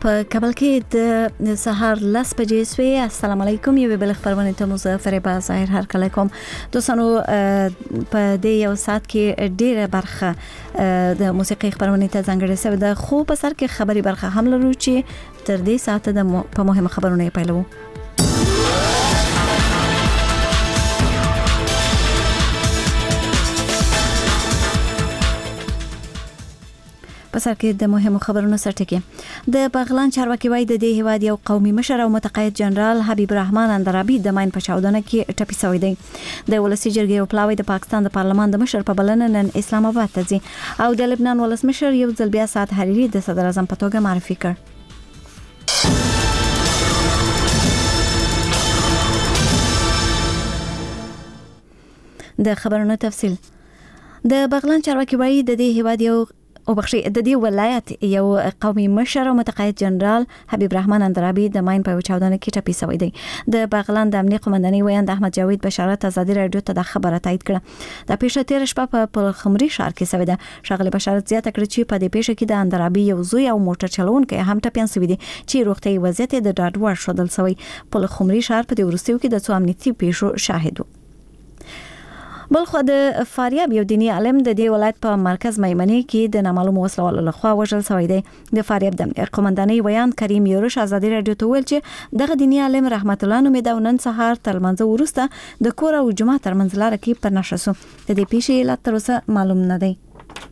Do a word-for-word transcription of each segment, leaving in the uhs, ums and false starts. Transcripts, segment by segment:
په کابل کې د سهار لس بجې سوي. السلام علیکم. یو بل خبرونه ته مظفر با ظاهر هر کله کوم دوستانو په دې یو سات کې ډیره برخه د موسیقي خبرونه ته ځانګړې شوې ده، خو په سر کې خبري برخه هم لرو چې تر دې ساعت د په مهمه خبرونه پیلو. په سر کې د مهمو خبرونو سرټکی د بغلان چارواکي وایي د دې هواد یو قومي مشر او متقاعد جنرال حبیب الرحمن اندرابي د ماین په چاودنه کې ټپي شوی دی. د ولسی جرګې او پلاوی د پاکستان د پارلمان د مشر په بلنه نن اسلام آباد ته ځي او د لبنان ولسمشر یو ځل بیا سعد حریری د صدر اعظم په توګه معرفي کړ. د خبرونو تفصیل د بغلان چارواکي وایي د دې هواد یو او بخشي د دې ولایت یو قومي مشر او متقاعد جنرال حبیب الرحمن اندرابي د ماین په چاودنه کې ټپي شوی دی. د بغلان د امنیت قومندانۍ ویاند احمد جاوید بشارت ازادي رادیو ته د خبره تایید کړه. د پیښه تیر شپه په پلخمري ښار کې شوې ده. شغله بشارت زیاته کړه چې په دې پیښه کې د اندرابي یو زوی او موټر چلونکي هم ټپيان شوی دي چې روغتي وضعیت د ډاډ وړ شودل شوی. پلخمري ښار په دې ورستیو کې د څو امنیتي پیښو شاهد و. بلخو د فاریاب یو دینی عالم د دې ولایت په مرکز میمنه کې د نامعلوم وسلوالو لخوا وژل شوی دی. د فاریاب د قومندانۍ ویان کریم یورش ازادي رادیو ته ویل چې دغه دینی عالم رحمت الله نومې د نن سهار تر منځ ورسته د کور او جمعه تر منځ لار کې پر نشه سو. د دې پیښې علت تر اوسه معلوم نه دی.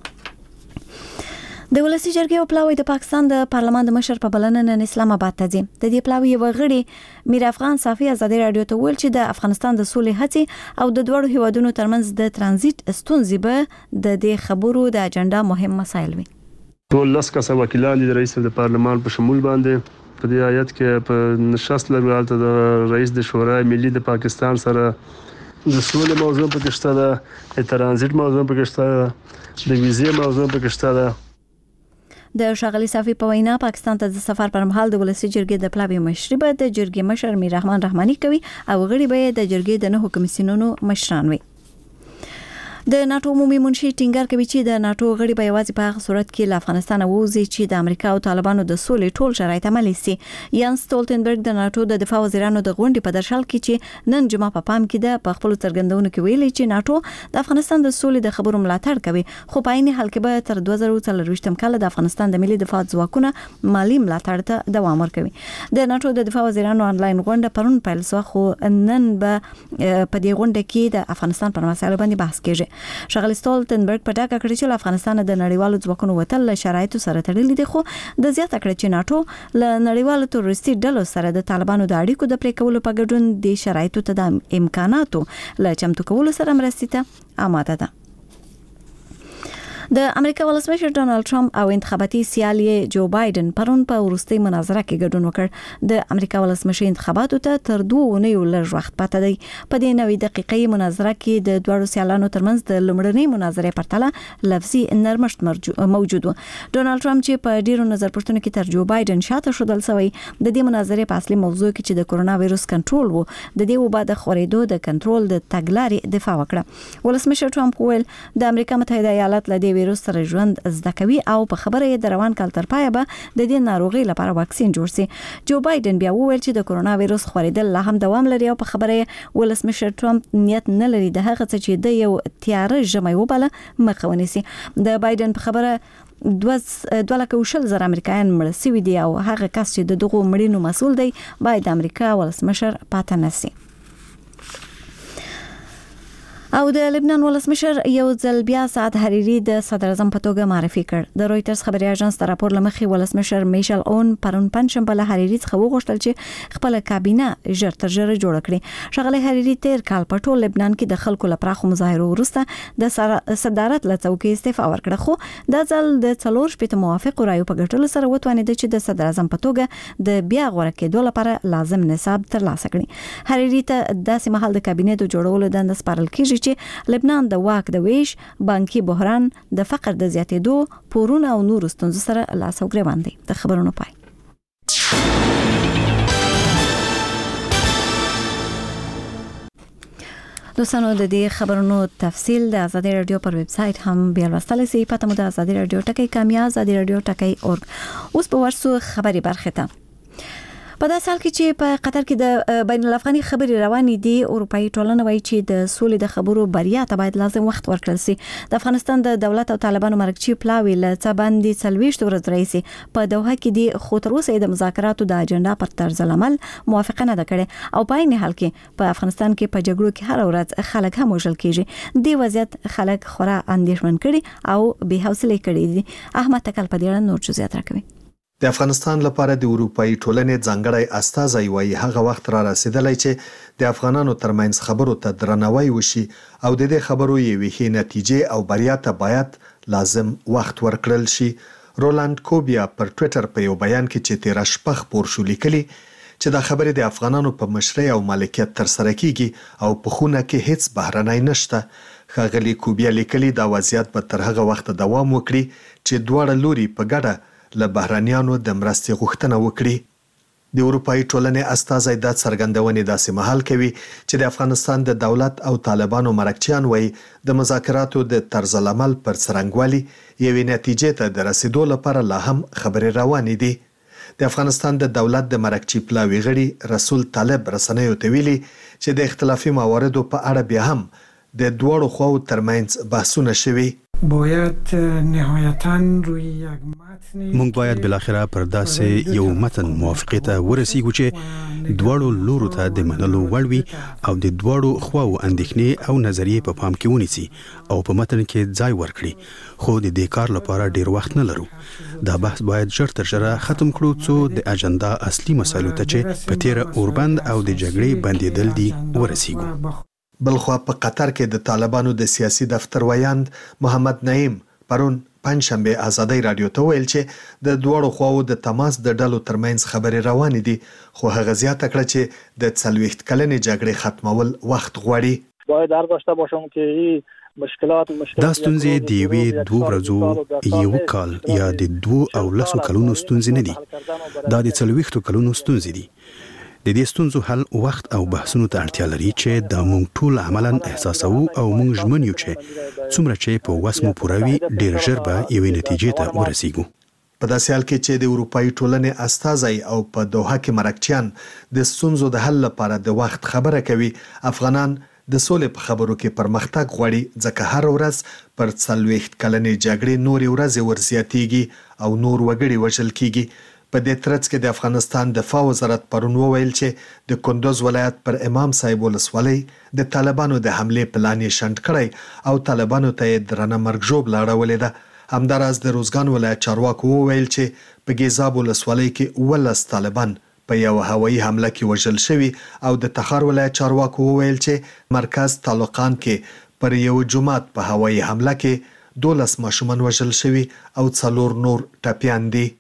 د ولسی جرګې او پلاوی د پاکستان د پارلمان د مشر په بلنه نن اسلام آباد ته ځي. د دې پلاوی یو غړي میر افغان صافي ازادي رادیو ته ویل چې د افغانستان د سولې هڅې او د دوړو هیوادونو ترمنځ د ترانزیت ستونزې به د دې خبرو د اجنډا مهم مسایل وي. ټول لاس کسه وکیلان د رئیس د پارلمان په شمول باندې په دې آیت کې په نشست لرغالته د رئیس د شورای ملي د پاکستان سره د سولې موضوع پکې شته ده، د ترانزیت موضوع پکې شته ده، د ویزې موضوع پکې شته ده. د شاغلي صافي په وینا پاکستان ته د سفر پر مهال د ولسی جرګې د پلاوی مشري به د جرګې مشر میر رحمان رحماني کوي او غړي به د جرګې د نه کمیسیونونو مشران وي. د ناتو عمومي منشي ټینګار کوي چې د ناتو غړي به یوازې په هغه صورت کې له افغانستان ووځي چې د امریکا او طالبانو د سولې ټول شرایط عملي سي. یان سټولټنبرګ د ناتو د دفاع وزیرانو د غونډې په درشل کې چې نن جمعه په پام کې ده په خپل څرګندونو کې ویلي چې ناتو د افغانستان د سولې د خبرو ملاتړ کوي، خو په عین حال کې به تر دوه زره څلرويشتم کال د افغانستان د ملي دفاع ځواکونو مالی ملاتړ ته دوام ورکوي. د ناتو د دفاع وزیرانو انلاین غونډه پرون پیل شو، خو نن به په دې غونډه کې د افغانستان په مسایلو باندې بحث کیږي. شغل سټولټنبرګ په ډاګه کړی چې افغانستان د نړیوالو ځواکونو وتل له شرایطو سره تړلي دي، خو د زیاته کړی چې ناتو له نړیوالو تروریستي ډلو سره د طالبانو د اړیکو د پرې کولو په ګډون د شرایطو ته د امکاناتو له چمتو کولو سره مرستې ته آماده ده. د امریکا ولسمشر ډونالد ټرمپ او انتخاباتي سیال جو بایدن پرون په ورستۍ مناظره کې ګډون وکړ. د امریکا ولسمشر انتخاباتو ته تر دوه اونیو لږ وخت پاتې دی. په دې نوې دقیقې مناظره کې د دوه سیالانو ترمنځ د لومړنۍ مناظرې پرتله لفظي نرمښت موجود و. ډونالد ټرمپ چې په ډیرو نظر پوښتنو کې تر جو بایدن شاته شودل شوی، د دې مناظرې په اصلي موضوع کې چې د کورونا وایروس کنټرول وو، د دې وبا د خورېدو د کنټرول د تګلارې دفاع وکړه. ولسمشر ټرمپ ویل د امریکا متحده ایالات له دې وایروس سره ژوند زده کوي او په خبره یې د روان کال تر پایه به د دې ناروغي لپاره واکسین جوړ شي. جو بایدن بیا وویل چې د کورونا وایروس خورېدل لا هم دوام لري او په خبره یې ولسمشر ټرمپ نیت نه لري د هغه څه چې د یو تیاره ژمي وبله مخه ونیسي. د بایدن په خبره دوه لکه وشل زر امریکایان مړ شوي دي او هغه کس چې د دغو مړینو مسؤل دی باید امریکا ولسمشر پاتې نشي. او د لبنان ولسمشر یو ځل بیا سعد حریری د صدر اعظم په توګه معرفي کړ. د رويټرز خبري اژانس د راپور لمخې ولسمشر میشل اون پرون پنځشنبه له حریری څخه وغوښتل چې خپل کابینه ژر تر ژره جوړ کړي. شغله حریری تیر کال په ټول لبنان کې د خلکو لپاره مظاهرو وروسته د صدارت له څوکۍ استعفا ورکړه، خو دا ځل د څلور شپږ موافق رایو په ګټلو سره وتوانید چې د صدر اعظم په توګه د بیا غوړه کېدو لپاره لازم نصاب ترلاسه کړي. حریری ته داسې مهال د کابینې د جوړولو دنده سپارل کیږي چې لبنان د واک د ویش، بانکي بحران، د فقر د زیاتېدو، پورونه او نور ستونزو سره لاس او ګریوان دي. د خبرونو پای. دوستانو د دې خبرونو تفصیل د آزادي رادیو پر ویب سټ هم بیا لوستلی سئ. پته مو د آزادي رادیو ټکی کامیاب آزادي رادیو ټکی اورګ. اوس په ورسو خبري برخه ته. په داسې حال کې چې په قطر کې د بین الافغاني خبري روانې دي، اروپאי ټولنه وایي چې د سولې د خبرو بریا ته باید لازم وخت ورکړل شي. د افغانستان د دولت او طالبانو مرکزی پلاوی له څه باندې څلويشت ورځې راځي په دوحه کې دي، خو تر اوسه د مذاکراتو د اجنډا پر طرز العمل موافقه نه کړې او په عین حال کې په افغانستان کې په جګړو کې هر ورځ خلک هم وژل کیږي. د وضعیت خلک خورا اندېښمن کړي او بې حوصله کړي دي. احمد تکل په دې اړه نور جزئیات راکوي. د افغانستان لپاره د اروپאי ټولنې ځانګړی استازی وایي هغه وخت را رسیدلی چې د افغانانو ترمنځ خبرو ته درناوی وشي او د دې خبرو یوې ښې نتیجې او بریا ته باید لازم وخت ورکړل شي. رولاند کوبیا پر ټوئیټر په یو بیان کې چې تیر شپه خپور شو لیکلي چې دا خبرې د افغانانو په مشرۍ او مالکیت تر سره کیږي او په خونه کې هیڅ بهرنۍ نشته. ښاغلي کوبیا لیکلي دا وضعیت به تر هغه وخت دوام وکړي چې دواړه لوري په ګډه له بهرانيانو د مرستې غوښتنه وکړي. د اروپאי ټولنې استازی دا څرګندونې داسې مهال کوي چې د افغانستان د دولت او طالبانو مرکچیان وایي د مذاکراتو د طرز العمل پر څرنګوالي یوې نتیجې ته د رسیدو لپاره لا هم خبرې روانې دي. د افغانستان د دولت د مرکچی پلاوی غړي رسول طالب رسنیو ته ویلي چې د اختلافي مواردو په اړه بیا هم د دوړو خواو ترمنځ بحثونه شوي. باید نهایتاً روی یک متن مونږ باید بالاخره پر داسې یو متن موافقه ته ورسیږو چې دواړو لورو ته د منلو وړ وي او د دواړو خواو اندېښنې او نظریې په پام کې ونیسي او په متن کې ځای ورکړي. خو د دې کار لپاره ډیر وخت نه لرو. دا بحث باید ژر تر ژره ختم کړو څو د اجنډا اصلي مسایلو ته چې په تیر اوربند او د جګړې بندیدل دي ورسیږو. بلخوا په قطر کې د طالبانو د سیاسي دفتر ویاند محمد نعیم پرون پنځشنبه آزادي رادیو ته ویل چې د دوړو خواو د تماس د ډلو ترمنځ خبرې روانې دي، خو هغه زیاته کړه چې د څلويخت کلنې جګړې ختمول وخت غواړي. باید هر داشته باشم که مشکلات مشکلات دا ستونزې د یوې دوه ورځو یو کال یا د دوه او لسو کلونو ستونزې نه دي. دا د څلويختو کلونو ستونزې دي. د دې ستونزو حل وخت او بحثونو ته اړتیا لري چې دا مونږ ټول عملاً احساسوو او مونږ ژمن یو چې څومره چې په وس مو پوره وي ډېر ژر به یوې نتیجې ته ورسیږو. په داسې حال کې چې د اروپאי ټولنې استازی او په دوحه کې مرکچیان د ستونزو د حل لپاره د وخت خبره کوي، افغانان د سولې په خبرو کې پرمختګ غواړي ځکه هر ورځ پر څلويخت کلنې جګړې نورې ورځې ورزیاتېږي او نور وګړي وژل کیږي. په دې ترڅ کې د افغانستان دفاع وزارت پرون وویل چې د کندوز ولایت پر امام صاحب ولسوالۍ د طالبانو د حملې پلان یې شنډ کړی او طالبانو ته یې درنه مرګ ژوبله اړولې ده. همداراز د روزګان ولایت چارواکو وویل چې په ګیزاب ولسوالۍ کې اوولس طالبان په یو هوایي حمله کې وژل شوي او د تخار ولایت چارواکو وویل چې مرکز طالقان کې پر یو جماعت په هوایي حمله کې دولس ماشومان وژل شوي او څلور نور ټپیان دي.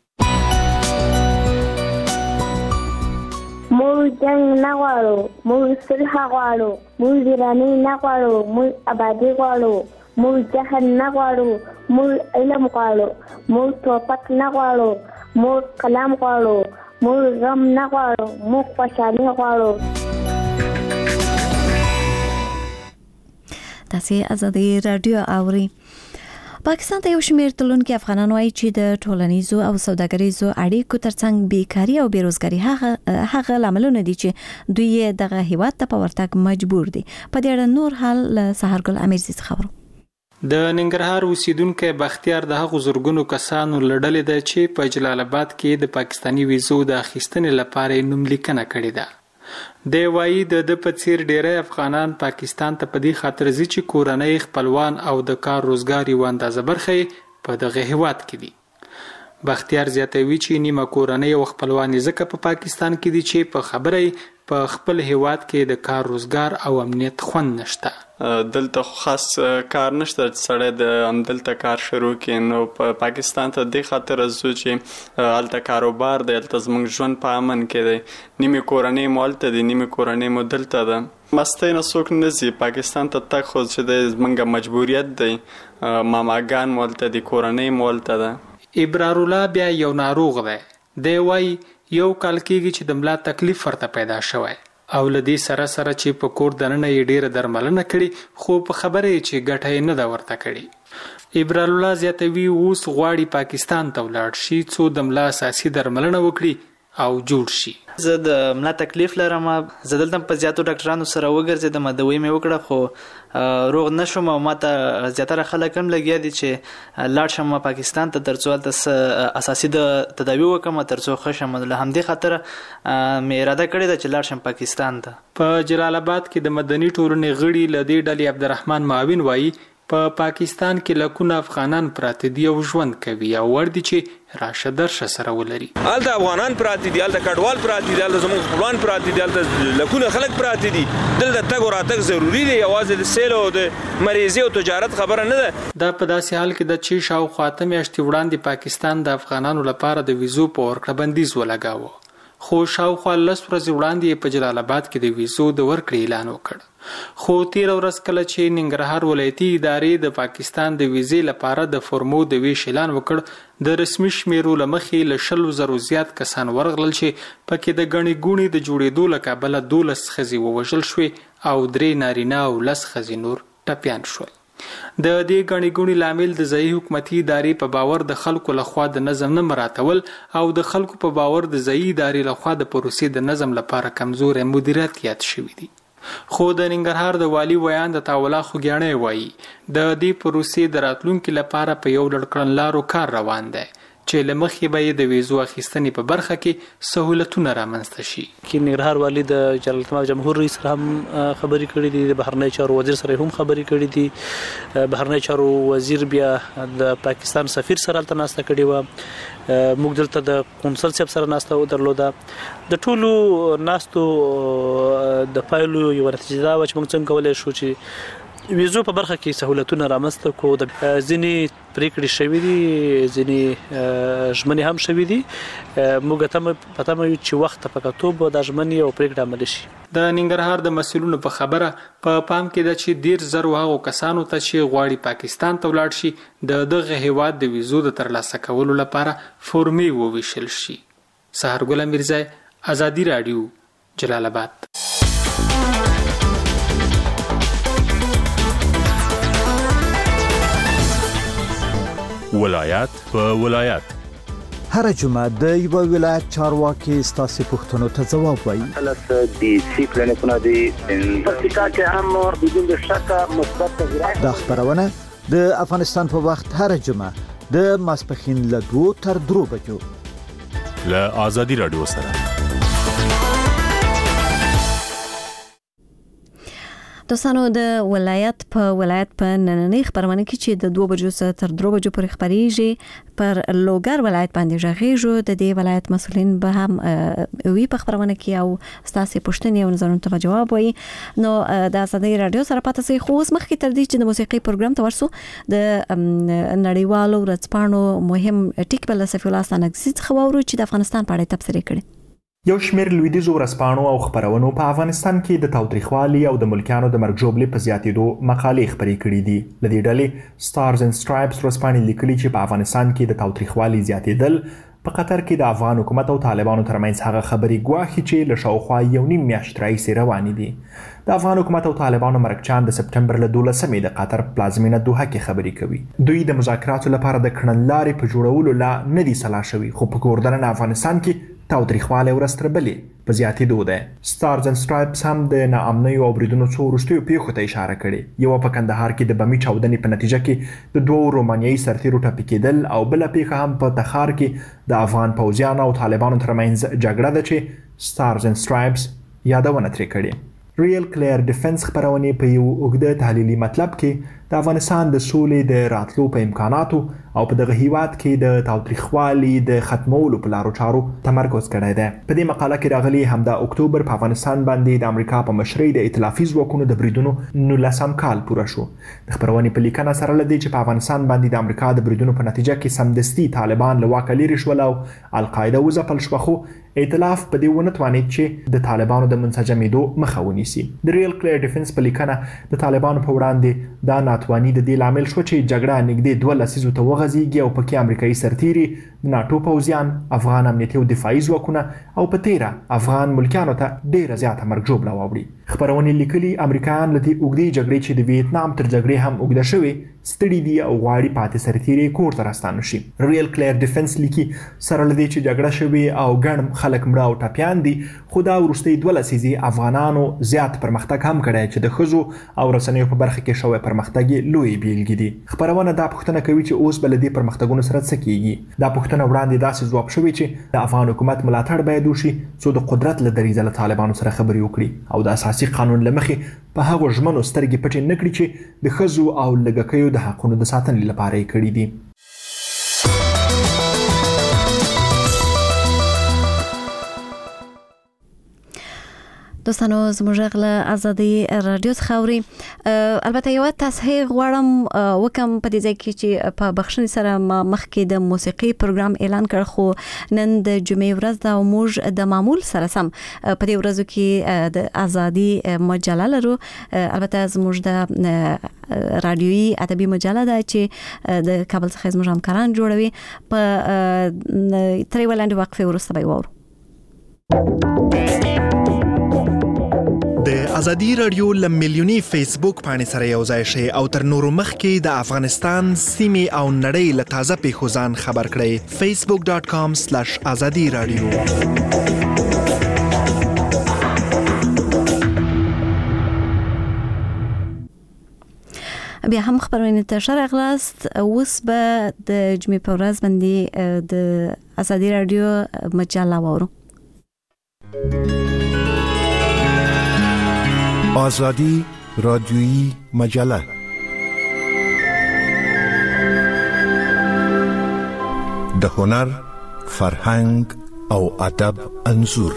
موږ جنگ نه غواړو، موږ صلح غواړو، موږ ویراني نه غواړو، موږ آبادي غواړو، موږ جهل نه غواړو، موږ علم غواړو، موږ توپک نه غواړو، موږ کلام غواړو، موږ غم نه غواړو، موږ خوشحالي غواړو. تاسو آزادي رادیو اوري. پاکستان ته یو شمېر تلونکي افغانان وایي چې د ټولنیزو او سوداګریزو اړیکو ترڅنګ بیکاری او بیروزګاری هغه هغه لاملونه دي چې دوی دغه هیواد ته په ورتګ مجبور دي. په دې اړه نور حال له سحرګل امیرزي خبرو. د ننګرهار اوسیدونکو بختیار د هغو زورګونو کسانو لړلې ده چې په جلال آباد کې د پاکستانی ویزو د اخیستنې لپاره نوم لیکنه کړې ده. د وایي د د پڅیر ډیری افغانان پاکستان ته په دې خاطر ځي چې کورنۍ خپلوان او د کار روزګار یو اندازه برخه په دغه هیواد کې دي. بختیار زیاتوي چې نیمه کورنۍ او خپلوان ځکه په پاکستان کې دي چې په خبرې په خپل هیواد کې د کار روزګار او امنیت خوند نشته. دلته خاص کار نشته چې سړی د همدلته کار شروع کړي. نو په پاکستان ته دې خاطر ځو چې هلته کاروبار دی، هلته زموږ ژوند په امن کې دی، نیمې کورنۍ مو هلته دی، نیمې کورنۍ مو دلته ده. مستۍ نه څوک نه ځي پاکستان ته تګ، خو چې دی زموږ مجبوریت دی. ماماګان مو هلته دي، کورنۍ مو هلته ده. ابرار الله بیا یو ناروغ دی. دی وایي یو کال کېږي چې د ملا تکلیف ورته پیدا شوی. او لدی سره سره چې په کور دننه یې ډیره درملنه کړي خو په خبره چې ګټه نه دا ورته کړي. ابرال الله زیاتوي اوس غواړي پاکستان ته ولاړ شي څو د ملا اساسي درملنه وکړي او جوړ شي. زه د ملا تکلیف لرم، زه دلته په زیاتو ډاکټرانو سره وګرځېدم، دوی مې وکړه خو روغ نشوم او ماته زیاتره خلک هم لګیا دي چې لاړ شم پاکستان ته ترڅو هلته اساسي د تداوي وکړم ترڅو ښه شم. له همدې خاطره مې اراده کړې ده چې لاړ شم پاکستان ته. په جلال آباد کې د مدني ټولنې غړي له دې ډلې عبدالرحمن معاون وایي په پاکستان کې لکونه افغانان پراته دي او ژوند کوي او ور دي چې راشه درشه سره ولري. هلته افغانان پراته دي، هلته کډوال پراته دي، هلته زموږ خپلوان پراته دي، هلته لکونه خلک پراته دي. دلته تګ او راتګ ضروري دی، یوازې د سیل او د مریضۍ او تجارت خبره نه ده. دا په داسې حال کې ده چې شاوخوا اته میاشتې وړاندې پاکستان د افغانانو لپاره د ویزو په ورکړه بندیز ولګاوه، خو شاوخوا لس ورځې وړاندې په جلال آباد کې د ویزو د ورکړې اعلان وکړ. خو تیر ورځ کله چې ننګرهار ولایتي ادارې د پاکستان د ویزې لپاره د فورمو د ویش اعلان وکړ، د رسمي شمیرو له مخې له شلو زرو زیات کسان ورغلل چې پکې د ګڼې ګوڼې د جوړېدو له کبله دولس ښځې ووژل شوې او درې نارینه او لس ښځې نور ټپیان شول. د دې ګڼې ګوڼې لامل د ځایي حکومتي ادارې په باور د خلکو لخوا د نظم نه مراعاتول او د خلکو په باور د ځایي ادارې لخوا د پروسې د نظم لپاره کمزوري مدیریت یاد شوی دی. خو د ننګرهار د والی ویان د تاولا خوګیاڼی وایي د دې پروسې د راتلونکي لپاره په یو لړ کړنلارو کار روان دی چې له مخې به یې د ویزو اخیستنې په برخه کې سهولتونه رامنځته شي. کې ننګرهار والی د جلالتمآب جمهور رئیس سره هم خبرې کړې دي، د بهرنی چارو وزیر سره هم خبرې کړې دي. بهرنی چارو وزیر بیا د پاکستان سفیر سره هلته ناسته کړې وه، موږ دلته د قونسل صاحب سره ناسته درلوده. د ټولو ناستو د پایلو یوه نتیجه دا وه چې موږ څنګه کولی شو چې ویزو په برخه کې سهولتونه رامنځته کړو. د ځینې پریکړې شوي دي، ځینې ژمنې هم شوي دي. موږ په تمه یو چې وخت په کتو به دا ژمنې او پریکړې عملي شي. د ننګرهار د مسؤلینو په خبره په پام کې ده چې ډېر زر هغو کسانو ته چې غواړي پاکستان ته ولاړ شي د دغه هیواد د ویزو د ترلاسه کولو لپاره فورمې وویشل شي. سحرګل میرزای، آزادي راډیو، جلال آباد. ولایت په ولایت هر جمعه د یو ولایت چارواکي ستاسو پوښتنو ته ځواب وایي. هلته د سی کلینیکونه دي په سیکا کې هم بدون شک مثبت تغیرات. دا خبرونه د افغانستان په وخت هر جمعه د ماسپښین له دوه تر درو بجو له آزادي رادیو سره. دوستانو د ولایت په ولایت په نننۍ خبرونه کې چې د دوه بجو څخه تر درو بجو پورې خبريږي پر لوګر ولایت باندې ژغېږو. د دې ولایت مسولین به هم وی په خبرونه کې او ستاسو پوښتنې او نظرونو ته جواب وایي. نو د آزادي رادیو سره پاتې سي خو اوس مخکې تر دې چې د موسیقي پروګرام ته ورسو د نړیوالو ورځپاڼو مهم ټیک بل سفی الله سنگزي خبرو چې د افغانستان په اړه تبصره کړي. یو شمېر لویدیځو ورځپاڼو او خبرونو په افغانستان کې د تاوتریخوالي او د ملکیانو د مرګ ژوبلې په زیاتېدو مقالې خپرې کړې دي. له دې ډلې سټارز اینډ سټرایپس ورځپاڼې لیکلي چې په افغانستان کې د تاوتریخوالي زیاتېدل په قطر کې د افغان حکومت او طالبانو ترمنځ هغه خبرې ګواښي چې له شاوخوا یو نیم میاشت راهیسې روانې دي. د افغان حکومت او طالبانو مرکچان د سپټمبر له دولسمې د قطر پلازمینه دوحه کې خبرې کوي. دوی د مذاکراتو لپاره د کړنلارې په جوړولو لا نه دي سلا شوي، خو په کوردننه افغانستان کې تاوتریخوالی ورځ تر بلې په زیاتېدو ده. سټارز اینډ سټرایپس هم د ناامنیو او بریدونو څو وروستیو پیښو ته اشاره کړې. یوه په کندهار کې د بمي چاودنې په نتیجه کې د دوو رومانیایي سرتیرو ټپي کېدل او بله پیښه هم په تخار کې د افغان پوځیانو او طالبانو ترمنځ جګړه ده چې سټارز اینډ سټرایپس یادونه ترې کړې. ریل کلیر ډیفنس خبرونه په یو اوږده تحلیلي مطلب کې د افغانستان د سولې د راتلو په امکاناتو او په دغه هیواد کې د تاوتریخوالي د ختمولو په لارو چارو تمرکز کړی دی. په دې مقاله کې راغلي همدا اکتوبر په افغانستان باندې د امریکا په مشرۍ د ائتلافي ځواکونو د بریدونو نولسم کال پوره شو. د خبرونې په لیکنه سره لدی چې په افغانستان باندې د امریکا د بریدونو په نتیجه کې سمدستي طالبان له واکه لرې شول او القاعده وځپل شوه، خو ائتلاف په دې ونه توانید چې د طالبانو د منسجمېدو مخه ونیسي. د ریل کلیر ډیفنس په لیکنه د طالبانو په وړاندې دا ناتواني د دې لامل شو چې جګړه نږدې دوه لسیزو ته وغځېږي او پکې امریکایي سرتیري د ناټو پوځیان افغان امنیتي او دفاعي ځواکونه او په تیره افغان ملکیانو ته ډېره زیاته مرګ ژوبله واوړي. خپرونې لیکلي امریکایان له دې اوږدې جګړې چې د ویتنام تر جګړې هم اوږده شوې ستړي دي او غواړي پاتې سرتیري کور ته راستانه شي. ریل کلیر ډیفنس لیکي سره له دې چې جګړه شوې او ګڼ خلک مړه او ټپیان دي خو دا وروستۍ دوه لسیزې افغانانو زیات پرمختګ هم کړی چې د ښځو او رسنیو په برخه کې شوی پرمختګ یې لویې بیلګې دي. خپرونه دا پوښتنه کوي چې اوس به له دې پرمختګونو سره څه کیږي. دا پوښتنه وړاندې داسې ځواب شوې چې د افغان حکومت ملاتړ باید وشي څو د قدرت له دریځه له طالبانو سره خبرې وکړي او د اساسي قانون له مخې په هغو ژمنو سترګې پټې نه کړي چې د ښځو او لږکیو د حقونو د ساتنې لپاره یې کړي دي. دوستانو زموږ غل ازادي رادیو خوري البته یو تصحیح غواړم وکم په دې ځای کې چې په بخښنې سره مخکې د موسیقي پروګرام اعلان کړ خو نن د جمعې ورځ د موږ د معمول سره سم په دې ورځو کې د ازادي مجله لرو. البته زموږ د رادیوي ادبي مجله ده چې د کابل څخه زموږ همکاران جوړوي. په تری ولاندې وقفه ورسته به وورو. د ازادي رادیو ل میلیونی فیسبوک باندې سره یو ځای شئ او تر نورو مخکې د افغانستان سیمې او نړۍ له تازه پیښو ځان خبر کړئ. facebook dot com slash azadi radio. بیا هم خبرونه ته شرغلاست. اوس به د جمعې په ورځ باندې د ازادي رادیو مجله وورو. آزادی رادیویی مجله د هنر، فرهنګ او ادب انځور.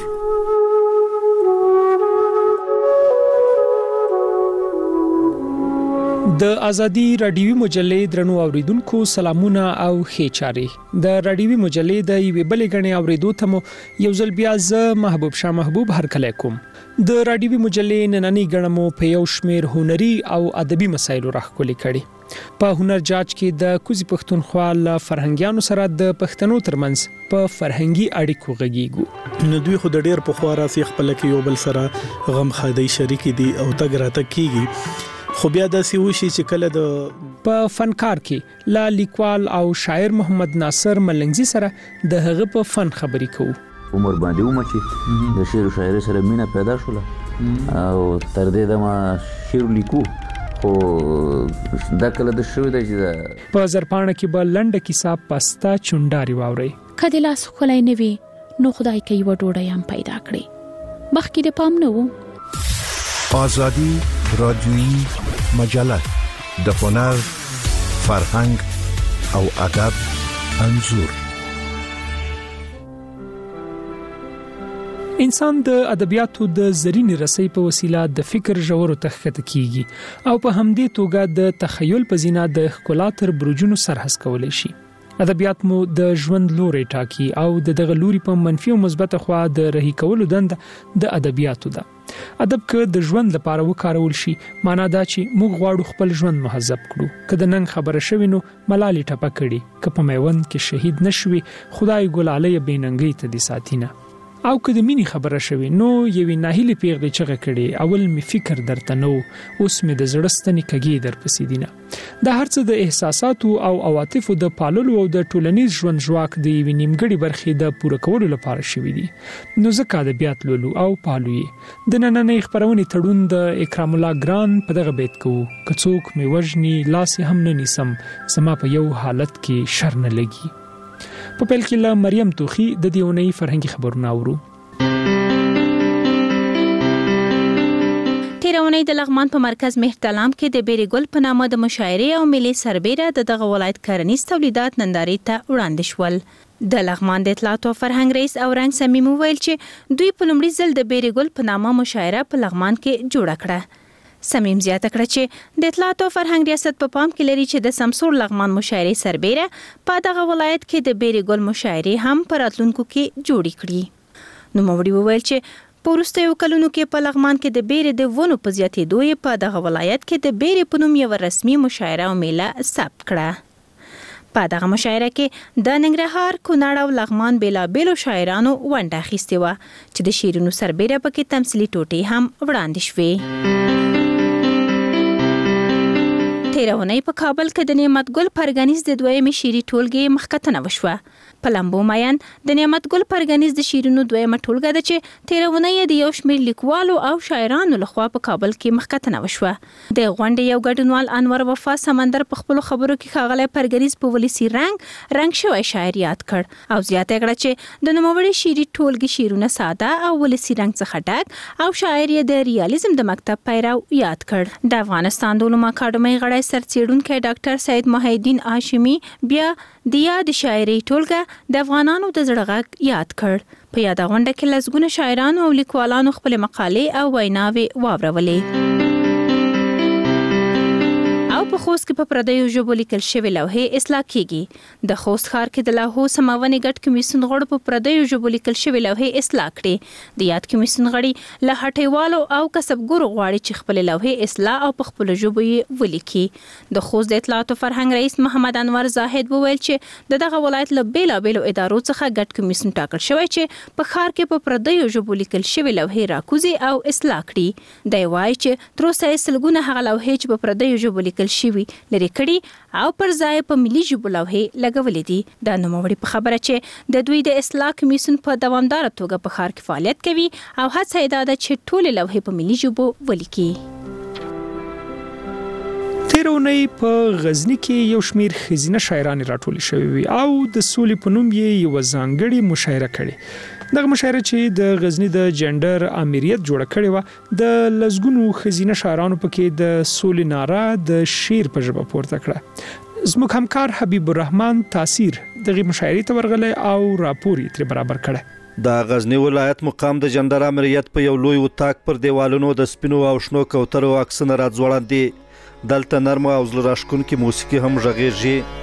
د ازادي رادیوي مجلې درنو اوریدونکو سلامونه او ښه چاري. د رادیوي مجلې د یوې بلې غنې اوریدو ته مو یو ځل بیا ز محبوب شاه محبوب هرکلی کوم. د رادیوي مجلې نننی غنمو په یو شمیر هنري او ادبي مسایلو راخولي کړي. په هنر جاج کې د کوزي پښتونخوا له فرهنګیانو سره د پښتنو ترمنځ په فرهنګي اړیکو غږیږو. نو دوی خو د ډېر په خوا راځي خپل کې یو بل سره غم خادي شریک دي او تګ راته کیږي. خو بیا داسې وشي چې کله د په فنکار کې لا لیکوال او شاعر محمد ناصر ملنګزي سره د هغه په فن خبرې کوو. عمر باندې ومه چې د شعر او شاعري سره مینه پیدا شوله او تر دې دمه شعر لیکو خو دا کله د شوی دی چې په زرپاڼه کې به لنډه کیسه پستا چونډاري واوري. کله لاس خلای نه وي نو خدای کوي و ډوډۍ هم پیدا کړي. مخکې د پام نه وو. آزادی رادیویی مجله د هنر، فرهنګ او ادب انځور. انسان د ادبیاتو د زرینې رسۍ په وسیله د فکر ژورو ته ښکته کیږي او په همدې توګه د تخیل په زینا د ښکلا تر برجونو سرحس کولی شي. ادبیات مو د ژوند لوري ټاکي او د دغه لوري په منفي او مثبت خوا د رهي کولو دنده د ادبیاتو ده. ادب که د ژوند لپاره وکارول شي معنا دا چې موږ غواړو خپل ژوند مهذب کړو. که د نن خبره شوي نو ملالي ټپه کړي، که په میوند کې شهید نشوي خدای ګلاله بیننګي ته دي ساتینه. او که د مینی خبره شوي نو یوې ناهیلې پیغلې چغه کړي اول می فکر درته نو اوس می د زړه ستنې کږې در پسې دینه. دا هرڅه د احساساتو او عواطفو د پاللو او د ټولنیز ژوند ژواک د یوې نیمګړې برخې د پوره کولو لپاره شوي دي. نو ځکه ادبیات لولو او پالو یې. د نننۍ خپرونې تړون د اکرام الله ګران په دغه بیت کوو: که څوک می وژني لاس هم نه نیسم، زما په یو حالت کې شر نه لګي. په پیل کې له مریم توخی د دې اونۍ فرهنګي خبرونه اورو. تیرونی د لغمان په مرکز مهرتلام کې د بیری ګل په نامه د مشاعرې او ملي سربېره د دغه ولایت کرنیز تولیدات نندارې ته وړاندې شول. د لغمان د اطلاعات او فرهنګ رئیس اورنګ سمیم وویل چې دوی په لومړي ځل د بیری ګل په نامه مشاعره په لغمان کې جوړه کړه. سمیم زیاته کړه چې د اطلاعات او فرهنګ ریاست په پام کې لري چې د سمسور لغمان مشاعرې سربېره په دغه ولایت کې د بیری ګل مشاعرې هم په راتلونکو کې جوړې کړي. نو موري وویل چې په وروستیو کلونو کې په لغمان کې د بیرې د ونو په زیاتېدو یې په دغه ولایت کې د بیرې په نوم یوه رسمي مشاعره او میله ثبت کړه. په دغه مشاعره کې د ننګرهار، کونړ او لغمان بېلابېلو شاعرانو ونډه اخیستې وه چې د شعرونو سربیره پکې تمثیلي ټوټې هم وړاندې شوې. تېره اونۍ په کابل کې د نعمت ګل پرګنیز د دویمې شعري ټولګې مخکتنه وشوه. په لمبو میان د نعمت ګل پرګنیز د شعرونو دویمه ټولګه ده چې تېره اونۍ د یو شمېر لیکوالو او شاعرانو لخوا په کابل کې مخکتنه وشوه. د غونډې یو ګډونوال انور وفا سمندر په خپلو خبرو کې ښاغلی پرګنیز په ولسي رنګ رنګ شوی شاعر یاد کړ او زیاته کړه چې د نوموړي شعري ټولګې شعرونه ساده او ولسي رنګ څخه ډک او شاعر یې د ریالیزم د مکتب پیرو یاد کړ. د افغانستان د علومو اکاډمۍ غړی سرڅېړونکی ډاکټر سید محی الدین هاشمي بیا د یاد شاعري ټولګه د افغانانو د زړه غږ یاد کړ. په یاده غونډه کې لسګونه شاعرانو او لیکوالانو خپل مقالې او ویناوې واورولې. او په خوست کې په پردیو ژبو لیکل شوې لوحې اصلاح کیږي. د خوست ښار کې د لاهو سماونې ګډ کمیسیون غړو په پردیو ژبو لیکل شوې لوحې اصلاح کړې. د یاد کمیسیون غړي له هټیوالو او کسبګرو غواړي چې خپل لوحې اصلاح او په خپل ژبو یې ولیکي. د خوست د اطلاعات او فرهنګ رئیس محمد انور زاهد وویل چې د دغه ولایت له بیلابیلو ادارو څخه ګډ کمیسیون ټاکل شوی چې په ښار کې په پردیو ژبو لیکل شوې لوحې راکوزي او اصلاح کړي. دی وایي چې تر اوسه یې سلګونه هغه لوحې چې په پردیو ژبو لیکل شوي لري کړي او پر ځای په ملي ژبو لوحې لګولې دي. د نوموړي په خبره چې د دوی د اصلاح کمیسیون په دوامداره توګه په ښار کې فعالیت کوي او هڅه یې دا ده چې ټولې لوحې په ملي ژبو ولیکي. تېره اونۍ په غزني کې یو شمېر ښځینه شاعرانې راټولې شوې وي او د سولې په نوم یې یوه ځانګړې مشاعره کړې. دغه مشاعره چې د غزني د جنډر امریت جوړه کړې وه د لسګونو ښځینه شاعرانو پکې د سولې ناره د شعر په ژبه پورته کړه. زموږ همکار حبیب الرحمن تاثیر دغه مشاعرې ته ورغلی او راپور یې ترې برابر کړی. د غزنی ولایت مقام د جنډر امریت په یو لوی اتاق پر دیوالونو د سپینو او شنو کوترو عکسونه راځوړند دي. دلته نرمه او زړه راښکونکې موسیقي هم غږیږي.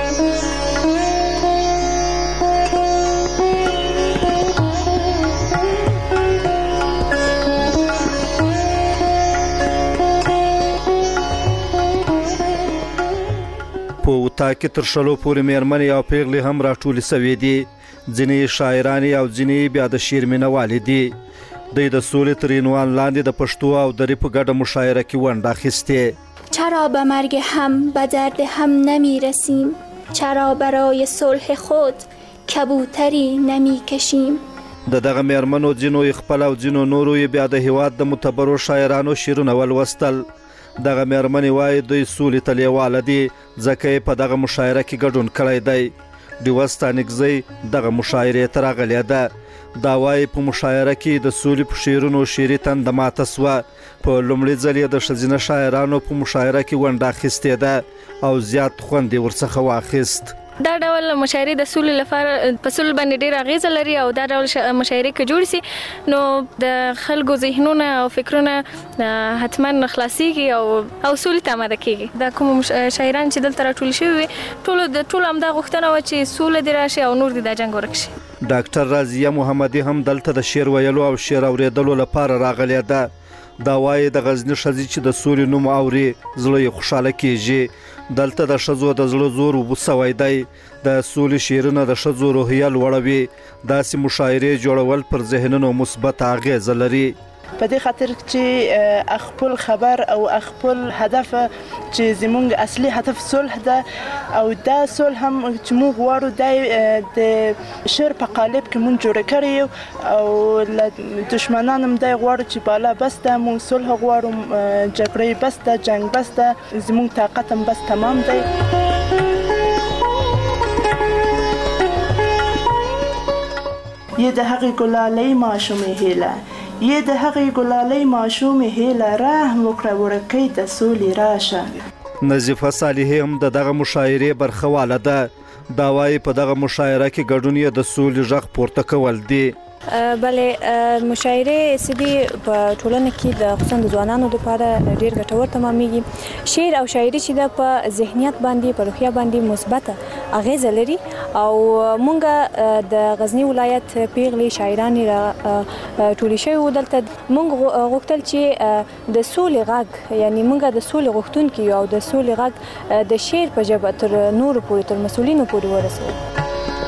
په اتاق کې تر شلو پورې میرمنې او پیغلې هم راټولې سوې دي. ځینې شاعرانې او ځینې بیا د شعر مینهوالې دي. دوی د سولې تر عنوان لاندې د پښتو او دري په ګډه مشاعره کې ونډه اخیستې. چرا به مرگ هم به درد هم نمی رسیم، چرا برای صلح خود کبوتری نمی کشیم. د دغه میرمنو ځینو یې خپل او ځینو نورو یې بیا د هیواد د معتبرو شاعرانو شعرونه ولوستل. دغه میرمنې وایي دوی سولې ته لیواله دي ځکه یې په دغه مشاعره کې ګډون کړی دی. ډیوه ستانکزۍ دغه مشاعرې ته راغلې ده. دا وایي په مشاعره کې د سولې په شعرونو شعري تنده ماته سوه. په لومړي ځل یې د ښځینه شاعرانو په مشاعره کې ونډه اخیستې ده او زیات خوند یې ورڅخه واخیست. دا ډول مشاعرې د سولې لپاره په سول باندې ډېر اغیزه لري او دا ډول مشاعرې که جوړ سي نو د خلکو ذهنونه او فکرونه حتما خلاصيږي او او سولې ته آماده کیږي. دا کوم شاعران چې دلته راټول شوي وي ټول د ټول همدا غوښتنه و چې سوله دې راشي او نور دې دا جنګ ورک شي. ډاکټر رازیه محمدي هم دلته د شعر ویلو او شعر اوریدلو لپاره راغلې ده. دا وایي د غزني ښځې چې د سولې نوم اوري زړه یې خوشحاله کیږي. دلته د ښځو د زړه زور اوبه سوی دی. د سولې شعرونه د ښځو روحیه لوړوي. داسې مشاعرې جوړول پر ذهنونو مثبت اغیزه لري. په دې خاطر چې خپل خبر او خپل هدف چې زموږ اصلي هدف صلح ده او دا صلح هم چې موږ غواړو د شعر په قالب کې موږ جوړ کړی او له دشمنانو هم دا غواړو چې بالا بس ده موږ صلح غواړو جګړې بس ده جنگ بس ده زموږ طاقت هم بس تمام دی. یه ده هغې ګلالۍ ماشومې هیله یه د هغې ګلالۍ ماشومې هیله رحم وکړه ورکۍ د سولې راشه. نظیفه صالحي هم د دغه مشاعرې برخواله ده. دا وایي په دغه مشاعره کې ګډون یې د سولې غږ پورته کول دي. بلې مشاعره سدي په ټولنه کې د خصوصا د ځوانانو لپاره ډیر ګټور تمامېږي. شعر او شاعري چې د په ذهنیت باندې په روحیه باندې مثبته اغیزه لري او مونږ د غزنی ولایت پیغلې شاعرانې را ټولې شوي دلته مونږ غوښتل چې د سولې غږ یعنی مونږ د سولې غوښتونکي او د سولې غږ د شعر په ژبه تر نورو پورې تر مسؤلینو پورې ورسوو.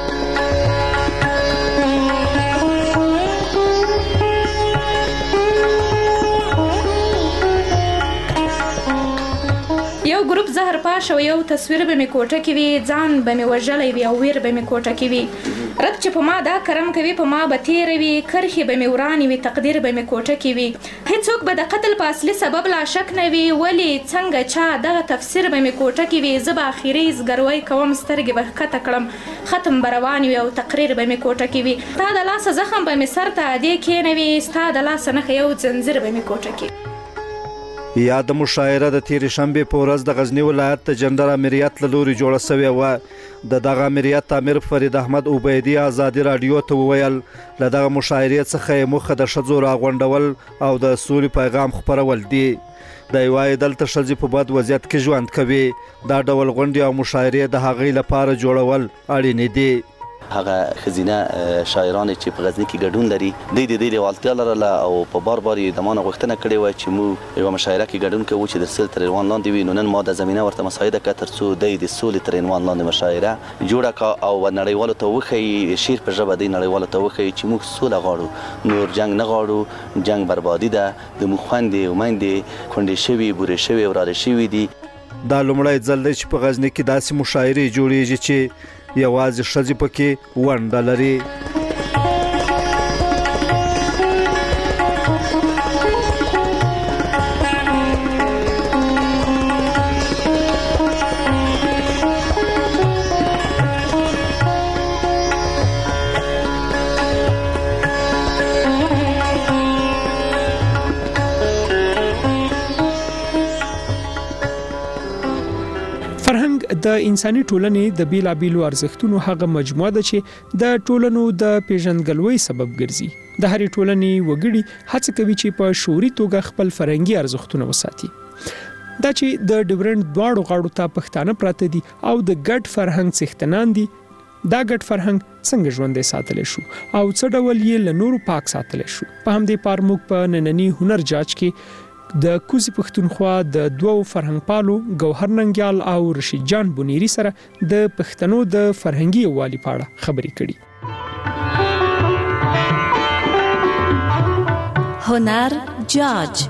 یو ګروپ زهر پاش او یو تصویر به می کوټه کې وي، ځان به می وژلې وي او ویر به می کوټه کې وي. رب چې په ما دا کرم کوي په ما به تیر وي، کرخي به می ورانی وي، تقدیر به می کوټه کې وي. هیڅوک به د قتل په اصلي سبب لا شک نه وي، ولی څنګه چا دغه تفسیر به می کوټه کې وي. زه به اخیری زګروي کوم، سترګې به کته کړم، ختم بروان وي او تقریر به می کوټه کې وي. تا د لاس زخم به می سر ته دې کې نه وي، ستا د لاس نه یو زنجیر به می کوټه کې. یا د مشاعره د تیرې شنبې په ورځ د غزنی ولایت د جنرال امریت له لوري جوړه سوې وه. د دغه امریت امیر فرید احمد عبیدي ازادي راډیو ته وویل له دغه مشاعرې څخه یې موخه د ښځو راغونډول او د سولې پیغام خپرول دي. دی وایي دلته ښځې په بد وضعیت کې ژوند کوي. دا ډول غونډې او مشاعرې د هغوی لپاره جوړول اړینې دي. هغه خزینه شاعران چې په غزنی کې ګډون لري د دې د لیوالتیا لرله او په بار بار د مانه غوښتنه کړې و چې مو یو مشاعره کې ګډون کوو چې د سولې تر عنوان لاندې وي. نو نن ما د زمینه ورته مساعده کړه تر څو د سولې تر عنوان لاندې مشاعره جوړه کړه او نړیوالو ته وښیي، شعر په ژبه د نړیوالو ته وښیي چې موږ سوله غواړو، نور جنگ نه غواړو، جنگ بربادي ده، د موږ خویندې او میندې کونډې شوي، بورې شوي، وراره شوي دي. دا لومړی ځل دی چې په غزنی کې داسې مشاعرې جوړیږي چې یوازې ښځې پکې ونډه لري. د انساني ټولنې د بیلابیلو ارزښتونو هغه مجموعه ده چې د ټولنو د پیژندګلوۍ سبب ګرځي. د هرې ټولنې وګړي هڅه کوي چې په شعوري توګه خپل فرهنګي ارزښتونه وساتي. دا چې د ډیورنډ دواړو غاړو ته پښتانه پراته دي او د ګډ فرهنګ څښتنان دي. دا ګډ فرهنګ څنګه ژوندی ساتلی شو او څه ډول یې له نورو پاک ساتلی شو. په همدې پار موږ په ننني هنر جاج کې د کوزي پښتونخوا د دوو فرهنګ پالو ګوهر ننګیال او رشید جان بونیری سره د پښتنو د فرهنګي یووالي په اړه خبرې کړي. هنر جاج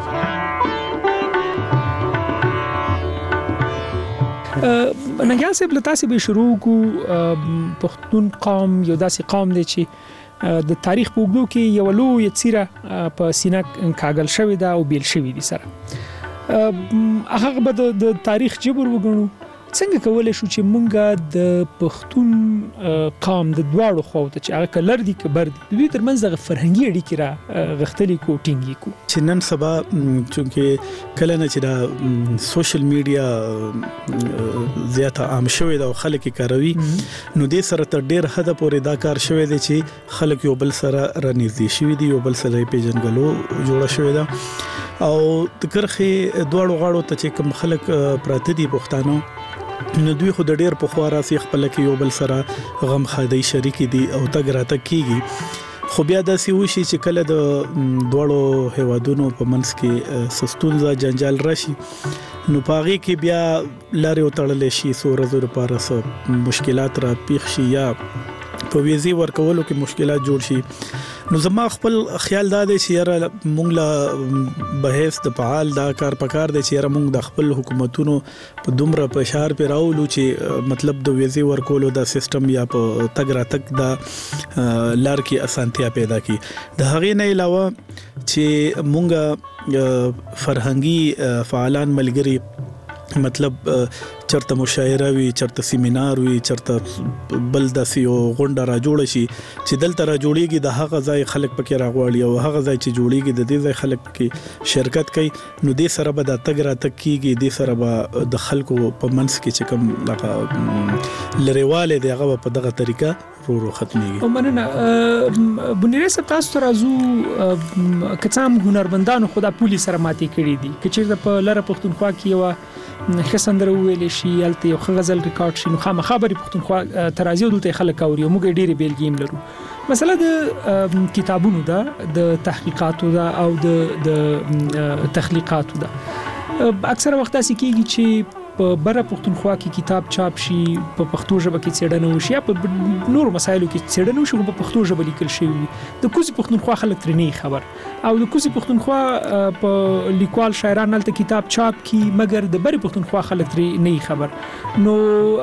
ننګیال صاحب له تاسې به شروع کو. پښتون قوم یو داسې قوم دی چې د تاریخ په اوږدو کې یو لوی څیره په سینه کاږل شوې ده او بیل شوې دي سره. هغه به د تاریخ جبر وګڼو. څنګه کولای شو چې مونږ د پښتون قوم د دواړو خواو ته چې هغه کلر دي که بر دي د دوی ترمنځ دغه فرهنګي اړیکې را غښتلي کو ټینګې کو. چې نن سبا چونکې کله نه چې دا سوشل میډیا زیاته عام شوې ده او خلک یې کاروي، نو دې سره تر ډېر حده پورې دا کار شوی دی چې خلک یو بل سره رانږدې شوي دي، یو بل سره یې پیژنګلو جوړه شوې ده. او د کرښې دواړو غاړو ته چې کوم خلک پراته دي پښتانه، نو دوی خو د ډېر پخوا راځي خپل کې یو بل سره غم خادي شریک دي او تګ راتګ کیږي. خو بیا داسې وشي چې کله د دواړو هیوادونو په منځ کې سستونزه جنجال راشي، نو پاغي کې بیا لارې وتړل شي، څو ورځې لپاره څه مشکلات را پیښ شي یا په ویزي ورکولو کې مشکلات جوړ شي. نو زما خپل خیال دا دی چې یاره مونږ له بحث د فعال دا کار پکار دی چې یاره مونږ د خپل حکومتونو په دومره فشار پې راولو چې مطلب د ویزي ورکولو دا سیستم یا په تګ راتګ دا لار کې اسانتیا پیدا کړي. د هغې نه علاوه چې مونږ فرهنګي فعالان ملګري مطلب چرته مشاعره وي، چرته سیمینار وي، چرته بل داسې یو غونډه را جوړه شي چې دلته را جوړیږي، د هغه ځای خلک پکې راغواړي او هغه ځای چې جوړیږي د دې ځای خلک پکې شرکت کوي. نو دې سره به دا تګ راتګ کیږي، دې سره به د خلکو په منځ کې چې کوم دغه لرېوالی دی هغه په دغه طریقه رو رو ختميږي. ومننه بنيره صاحب تاسو راځو کڅام هنرمندانو خدا پولی سره ماتي کړی دي چې چیرته په لره پښتونخوا کې یو خسندره ویل شي الته یو غزل ریکارډ شي نو خامخا بری پښتونخوا ترازی دلته خلک اوري موږ ډېری بیلګیم لرو مثلا د کتابونو دا د تحقیقاتو دا او د د تخلیقاتو دا اکثره وخت داسې کیږي چې په بره پښتونخوا کې کتاب چاپ شي په پښتو ژبه کې څېړنه وشي یا په نور مسایلو کې څېړنه وشي په پښتو ژبه لیکل شوی د کوزي پښتونخوا خلک ترې نه خبر او د کوزي پښتونخوا په لیکوال شاعران هلته کتاب چاپ کی مګر د بره پښتونخوا خلک ترې نه خبر نو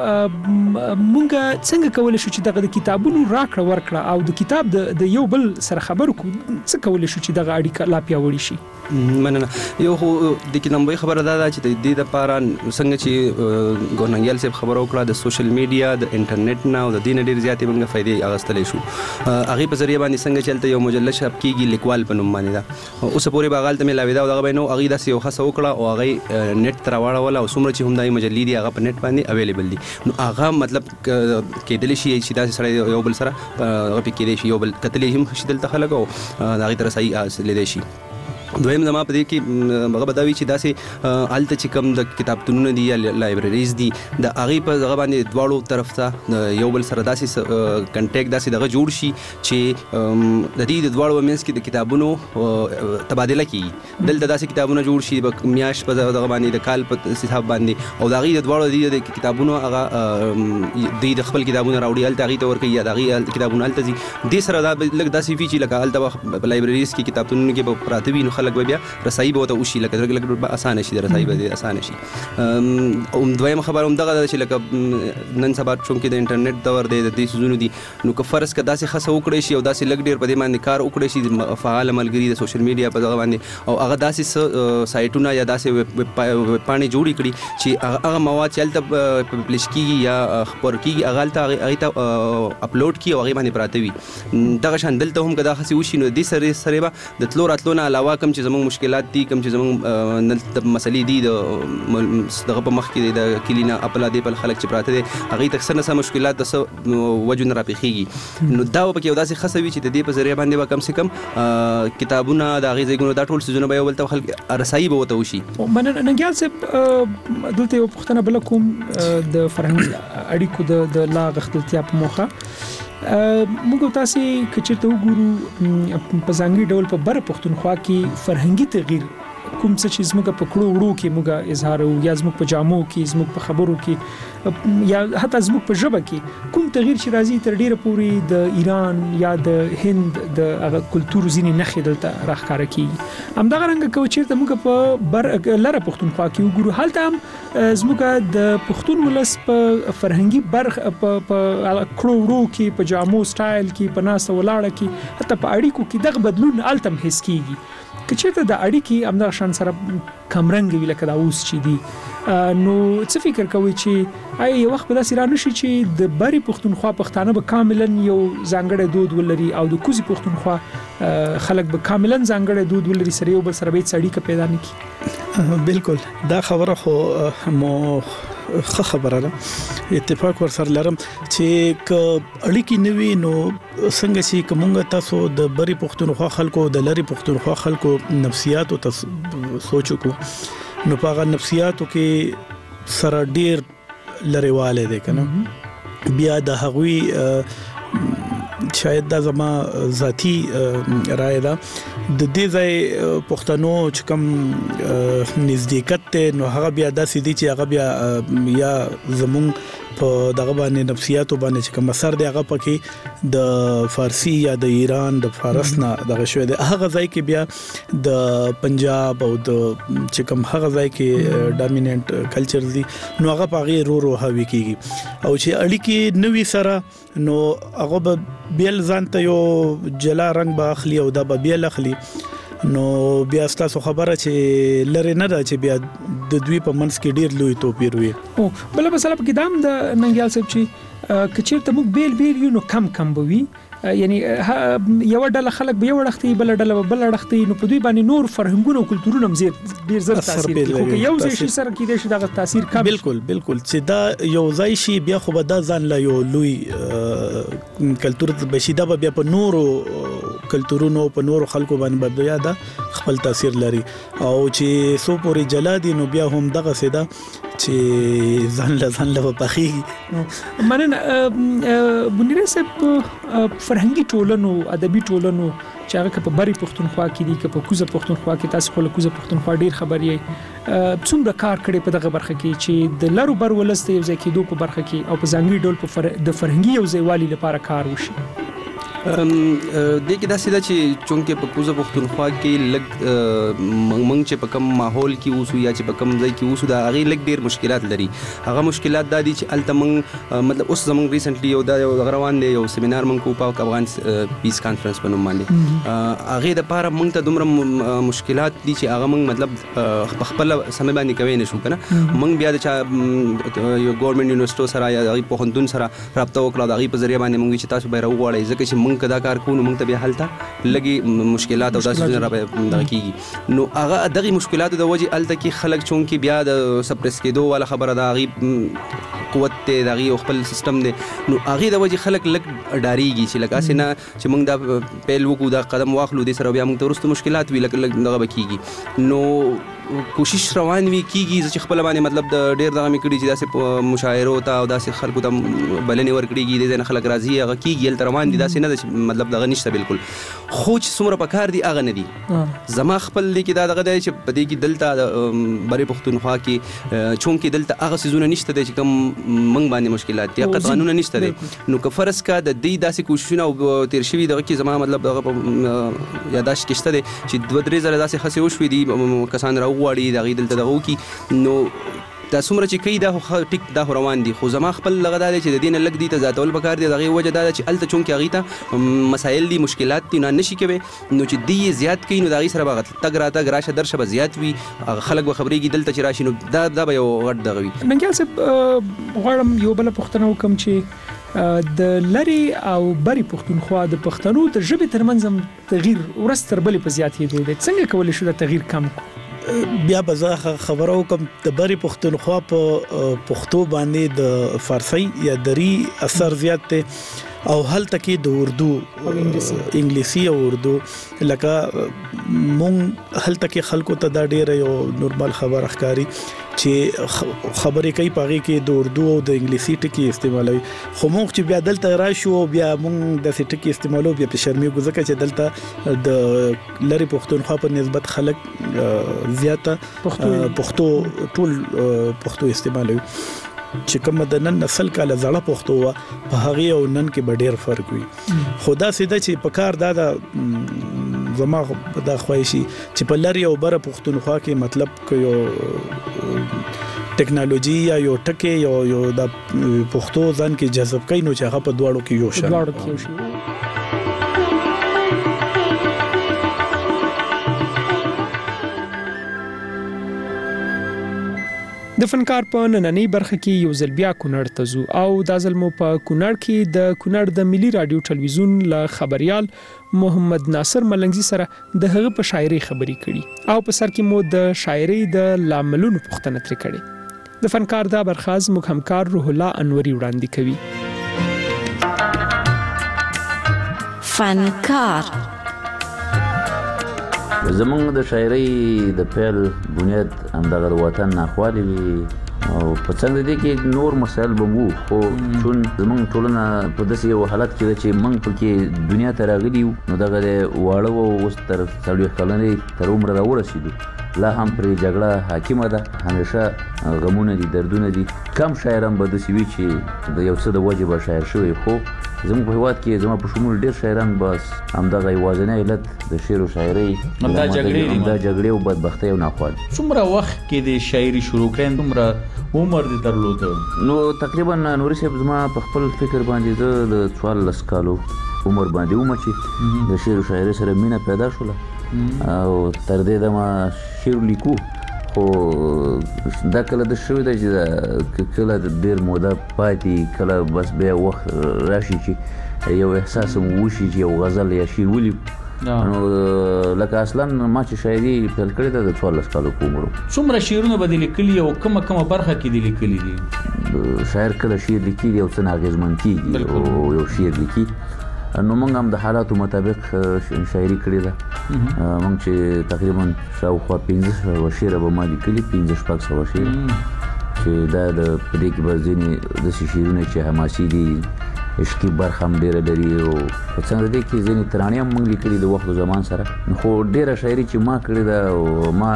مونږ څنګه کولای شو چې دغه کتابونو راکړه ورکړه او د کتاب د یو بل سره خبرو کو څه کولای شو چې دغه اړیکه لا پیاوړې شي. مننه. یو خو د کې نمبر خبره ده چې د دې لپاره څنګه چې ګورننګیال صاحب خبرو کړه د سوشل میډیا د انټرنیټ نه او د دین ډیر زیاتې موږ فائدې اغستلې شو هغه په ذریعہ باندې څنګه چلته یو مجله شپ کیږي لیکوال په نوم باندې دا اوس پورې باغال ته ملاوي دا او هغه نو هغه داسې یو خاصه وکړه او هغه نیټ تر واړه او څومره چې هم دای مجلې دی هغه په نیټ باندې اویلیبل دي نو هغه مطلب کېدل شي چې دا سره یو بل سره هغه په کې دی شي یو بل کتلې هم شیدل ته خلک او هغه تر صحیح اصل دی شي. دویم زما په دې کې هغه بداوی چې داسې الته چې کوم د کتابتونونه دي یا لایبرریز دي د هغه په هغه باندې دواړو طرف ته یو بل سره داسې کنټیکټ داسې دغه جوړ شي چې د دې د دواړو مینس کې د کتابونو تبادله کیږي دلته داسې کتابونه جوړ شي میاش په دغه باندې د کال په حساب باندې او دغه د دواړو د کتابونو هغه د خپل کتابونه راوړي الته هغه تور کوي یا دغه کتابونه الته دي د سره دا لګ داسې فی چې لکه الته په لایبرریز کې کتابتونونه کې په پراته وي خلک بیا رسایي به ته وشي لکه لږ لږ اسانه شي رسایي به اسانه شي. ام دویم خبر هم دغه چې لکه نن سبا چون کې د انټرنیټ دور دی د دې سيزونو دي نو که فرض کدا سي خاصه وکړي شي او داسې لګ ډیر په دې باندې کار وکړي شي فعال ملګری د سوشل میډیا په دغه باندې او هغه داسې سایټونه یا داسې پاڼې جوړې کړي چې هغه مواد چې الته پبلش کیږي یا خبر کیږي هغه الته هغه ته اپلوډ کی او هغه باندې پراته وي دغه شان دلته هم کدا خاصه وشي نو د سره سره د تلو راتلو نه علاوه کوم چې زموږ مشکلات دي کوم چې زموږ نل مسلې دي د دغه په مخ کې د کلینا خپل دی په خلک چې پراته دي هغه تکسر نه سم مشکلات د وجو نه راپېخيږي نو دا په کې داسې خاصوي چې د دې په ذریعہ باندې کم سے کم کتابونه د هغه ځایونو دا ټول سيزونه به ولته خلک رسایي به وته وشي. من ننګیال صاحب دلته یو پښتنه بل کوم د فرهنګ اړیکو د لا غختلتیا په موخه موږ تاسو کچرته وګورو په ځانګړي ډول په بر پښتونخوا کې فرهنګي تغییر کوم څه چې زموږ په کړو وړو کې موږ اظهار او یا زموږ په جامو کې زموږ په خبرو کې یا حتی زموږ په ژبه کې کوم تغییر چې راځي تر ډیره پورې د ایران یا د هند د هغه کلتور ځینې نښې دلته راښکاره کیږي همدغه رنګه کوي چې موږ په بر لره پښتونخوا کې وګورو هلته هم زموږ د پښتون ولس په فرهنګي برخ په کړو وړو کې په جامو سټایل کې په ناس ولاړه کې حتی په اړیکو کې دغه بدلون التم حس کیږي کچته د اړیکې امدا شان سره کمرنګ ویل کدا اوس چي دي نو څه فکر کوي چې آی یو وخت به داسې را نشي چې د بری پښتونخوا پښتانه به کاملا یو ځانګړی دود ولري او د کوزي پښتونخوا خلک به کاملا ځانګړی دود ولري سره یو بل سره به اړیکه پیدا نکړي. بالکل دا خبره خو مو خه خبره ده اتفاق ور سره لرم چې ک اړیکې نوي نو څنګه چې کومه تاسو د بری پښتونخوا خلکو د لری پښتونخوا خلکو نفسیات او سوچو کو نو په هغه نفسیاتو کې سره ډیر لریواله دي کنه بیا د هغوی شاید دا زما ذاتی رائے ده د دې ځای پښتنو چې کوم نزدېکت ته نو هغه بیا داسې دي چې هغه بیا یا زمون په دغه باندې نفسیاتو باندې چې کوم اثر دی هغه پکې د فارسی یا د ایران د فارس نه دغه شوی دی هغه ځای کې بیا د پنجاب او د چې کوم هغه ځای کې ډامیننٹ کلچر دی نو هغه پاغي رو رو هوي کیږي او چې اړیکې نوې سره نو هغه به بیل ځانته یو جلا رنگ به اخلي او دا به بیل اخلي نو بیا تاسو خبره چې لری نه ده چې بیا د دوی په منځ کې ډیر لوی توپیر وي او بل مثلا په کدام د ننګیال صاحب چې کچیر ته موږ بیل بیل یو نو کم کم بوي یعنی یو ډله خلک به یو وړختي بل ډله بل وړختي نو په دوی باندې نور فرهنګونه او کلتورونه هم ډیر زر تاثیر کوي خو یو ځای شي سره کې د شي تاثیر کم بالکل بالکل چې دا یو ځای شي بیا خو به دا ځان لا یو لوی کلتور بشي دا بیا په نورو کلتورونو په نورو خلکو باندې بیا دا خپل تاثیر لري او چې سو پورې جلادي نو بیا هم دغه سیدا چې ځان له ځان له پخې مننه بنیره صاحب فرهنګي ټولنو ادبي ټولنو چې هغه په بری پښتونخوا کې دي که په کوزه پښتونخوا کې تاسو خو له کوزه پښتونخوا ډیر خبرې څومره کار کړي په دغه برخه کې چې د لارو بر ولسته یو ځای کېدو په برخه کې او په ځانګړي ډول په فر... د فرهنګي یو ځایوالي لپاره کار وشي د کې دا سیده چې چونکې په کوزه پښتونخوا کې لګ منګ چې په کم ماحول کې اوسو یا چې په کم ځای کې اوسو دا هغه لګ ډیر مشکلات لري هغه مشکلات دا دي چې الته منګ مطلب اوس زمونږ ریسنټلی یو دا یو روان دی یو سیمینار منګ کو په افغان پیس کانفرنس په نوم باندې هغه د پاره منګ ته دومره مشکلات دي چې هغه منګ مطلب خپل سمې باندې کوي نشو کنه منګ بیا د چا یو ګورنمنت یونیورسيټي سره یا د پوهنتون سره رابطه وکړه د هغه په ذریعہ باندې منګ چې تاسو به راوړی ځکه چې منګ کدا کار کوو موږ ته به حالته لګي مشکلات او داسې نه راځي کیږي نو هغه دغه مشکلات د وجه الته کې خلک چون کې بیا د سپریس کېدو ولا خبره دا غي قوت ته دغه خپل سیستم دی نو هغه د وجه خلک لګ ډاریږي چې لکه اسنه چې موږ دا پیل وکړو دا قدم واخلو د سره بیا موږ ته ورسته مشکلات وی لکه دغه بکیږي نو کوشش روان وی کیږي چې خپل باندې مطلب د ډیر دغه میکړي چې داسې مشاعره او تا او داسې خلکو ته بلنې ورکړيږي د ځین خلک راضي هغه کیږي ال روان دي داسې نه مطلب دغه نشته بالکل خو چې څومره پکار دي هغه نه دي زما خپل لیکي دا دغه دی چې په دې کې دلته بری پښتونخوا کې چون کې دلته هغه سيزونه نشته چې کوم منګ باندې مشکلات دي هغه قانون نشته دي نو که فرض کا د دې داسې کوششونه او تیر شوی دغه کې زما مطلب دغه یاداش کېشته دي چې دوه درې زره داسې خسي وشوي دي کسان را غواړي د غیدل ته دغه کی نو دا څومره چې کوي دا ټیک دا روان دي خو زما خپل لغه دا چې د دین لګ دي ته ذاتول پکار دي دغه وجه دا چې الته چون کې غیته مسائل دي مشکلات دي نه نشي کوي نو چې دی زیات کوي نو دا غي سره بغت تګ را تګ راشه درشه به زیات وي خلک به خبرېږي دلته چې راشي نو دا دا به یو غټ دغه وي ننګل صاحب غواړم یو بل پښتنه وکم چې د لری او بری پښتونخوا د پښتنو د ژبې ترمنځ تغییر ورستر بلې په زیاتېدو دي څنګه کولای شو دا تغییر کم کو بیا به خبرو کوم د بری پښتونخوا په پښتو باندې د فارسی یا دری اثر زیات ته او هلته کې د اردو انګلیسي او اردو لکه مونږ هلته کې خلکو ته دا ډیره یو نورمال خبر ښکاری چې خبرې کوي پاږي کې د اردو او د انګلیسي ټکی استعمالوي خو مونږ چې بیا دلته راشو بیا مونږ د سې ټکی استعمالو بیا په شرمې ګزکه چې دلته د لری پښتونخوا په نسبت خلک زیاته پښتو ټول پښتو استعمالوي چې کوم د نن نسل کاله زړه پښتو په هغه او نن کې به ډیر فرق وي خدا سیده چې په کار دا د زما دا خوښي چې په لری او بره پښتونخوا کې مطلب کوي ټیکنالوژي یا یو ټکی یو یو د پښتو ځان کې جذب کوي نو چې هغه په دواړو کې یو شان دواړو کې یو شان د فنکار په نننۍ برخه کې یو ځل بیا کونړ ته ځو او دا ځل مو په کونړ کې د کونړ د ملي رادیو ټلویزیون له خبريال محمد ناصر ملنګزي سره د هغه په شاعري خبرې کړي او په سر کې مو د شاعري د لاملونو پوښتنه ترې کړې د فنکار دا برخاز موږ همکار روح الله انوري وړاندې کوي فنکار زمونږ د شاعرۍ د پیل بنیاد همدغه د وطن ناخوالې وي او په څنګ د دې کې نور مسایل به وو خو چون زمونږ ټولنه په داسې یو حالت کې ده چې موږ پکې دنیا ته راغلي یو نو دغه د واړه و اوس تر څلوېښت کلنې تر عمره راورسېدو لا هم پرې جګړه حاکمه ده همیشه غمونه دي دردونه دي کم شاعران به داسې وي چې د یو څه د وجې به شاعر شوی خو زموږ په هېواد کې زما په شمول ډېر شاعران بس همدغه یوازینی علت د شعر و شاعرۍ همدا جګړې همدا جګړې او بدبختۍ او ناخوال څومره وخت کې د شاعري شروع کړې څومره عمر دې درلوده نو تقریبا نوري صاحب زما په خپل فکر باندې زه د څوارلس کالو عمر باندې وم چې د شعر و شاعرۍ سره مینه پیدا شوله او تر دې دمه شعر لیکو خو دا کله د شوی دی چې کله ډېر موده پاتې کله بس بیا وخت راشي چې یو احساس مو وشي چې یو غزل یا شعر ولي نو لکه اصلا ما چې شاعري پیل کړې ده د څوارلس کالو په عمر. څومره شعرونه به دې لیکلي او کومه کومه برخه کې دې لیکلي دي؟ شاعر کله شعر لیکي او څه اغېزمن کېږي او یو شعر لیکي نو موږ هم د حالاتو مطابق شاعري کړې ده. موږ چې تقریبا شاوخوا پنځه سوه شعره به ما لیکلي، پنځه شپږ سوه شعر چې دا د په دې کې به ځینې داسې شعرونه چې حماسي دي، عشقي برخه هم ډېره لري او په څنګ دې کې ځینې ترانې هم موږ لیکلي د وخت او زمان سره. خو ډېره شاعري چې ما کړې ده او ما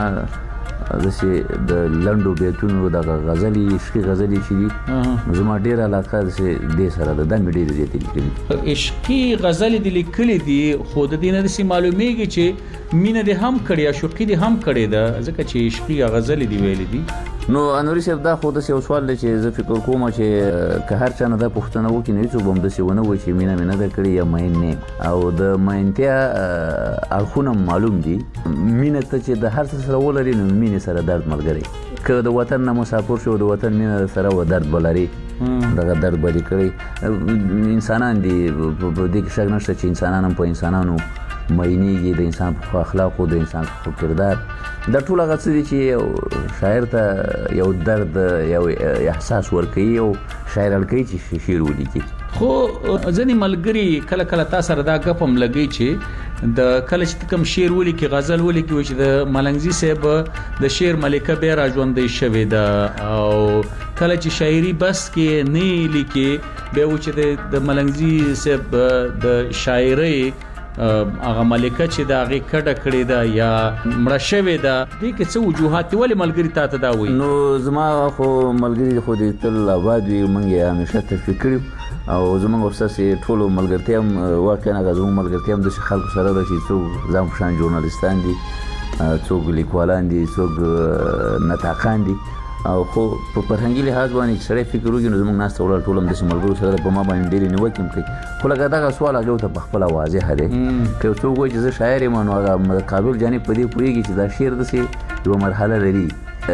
داسې د لنډو بیتونو دغه غزلې عشقي غزلې چې دي نو زما ډېره علاقه داسې دې سره ده، دا مې ډېرې زیاتې لیکلي. عشقي غزلې دې لیکلي دي خو د دې نه داسې معلومیږي چې مینه دې هم کړې یا شوقي دې هم کړې ده ځکه چې عشقي غزلې دې ویلې دي. نو انوري صاحب دا خو داسې یو سوال دی چې زه فکر کوم چې که هر چا نه دا پوښتنه وکړي نو هېڅوک به هم داسې ونه وایي چې مینه مې نه ده کړې یا مین نه یم. او د مینتیا اړخونه معلوم دي. مینه ته چې د هر څه سره ولري نو مینې سره درد ملګری. که د وطن نه مسافر شو د وطن مینه سره و درد به لري، دغه درد به دې کړی. انسانان دي په دې کې شک نشته چې انسانان هم په انسانانو مینېږي، د انسان په اخلاقو، د انسان په کردار. دا ټول هغه څه دي چې شاعر ته یو درد یو احساس ورکوي او شاعر اړ کوي چې شعر ولیکي. خو ځینې ملګري کله کله تا سره دا ګپ هم لګوي چې د کله چې کوم شعر ولیکي غزل ولیکي وایي چې د ملنګزي صاحب د شعر ملکه بیا را ژوندۍ شوې ده او کله چې شاعري بس کې نه لیکي بیا وایي چې د ملنګزي صاحب د شاعرۍ هغه ملکه چې دا هغې کډه کړې ده یا مړه شوې ده. دې کې څه وجوهات دي؟ ولې ملګري تا ته دا وایي؟ نو زما خو ملګري خو دې تل آباد وي، موږ یې همیشه تشویق کړي او زموږ ستاسې ټولو ملګرتیا هم واقعا هغه زموږ ملګرتیا هم داسې خلکو سره ده چې څوک ځان په شان ژورنالستان دي، څوک لیکوالان دي، څوک نطاقان دي. او خو په فرهنګي لحاظ باندې چې سړی فکر وکړي نو زموږ ناسته ولاړ ټول هم داسې ملګرو سره ده، په ما باندې ډېرې نیوکې هم کوي. خو لکه دغه سوال هغې ورته پخپله واضحه دی. که یو څوک وایي چې زه شاعر یم نو هغه قابل جانب په دې پوهېږي چې دا شعر داسې یوه مرحله لري.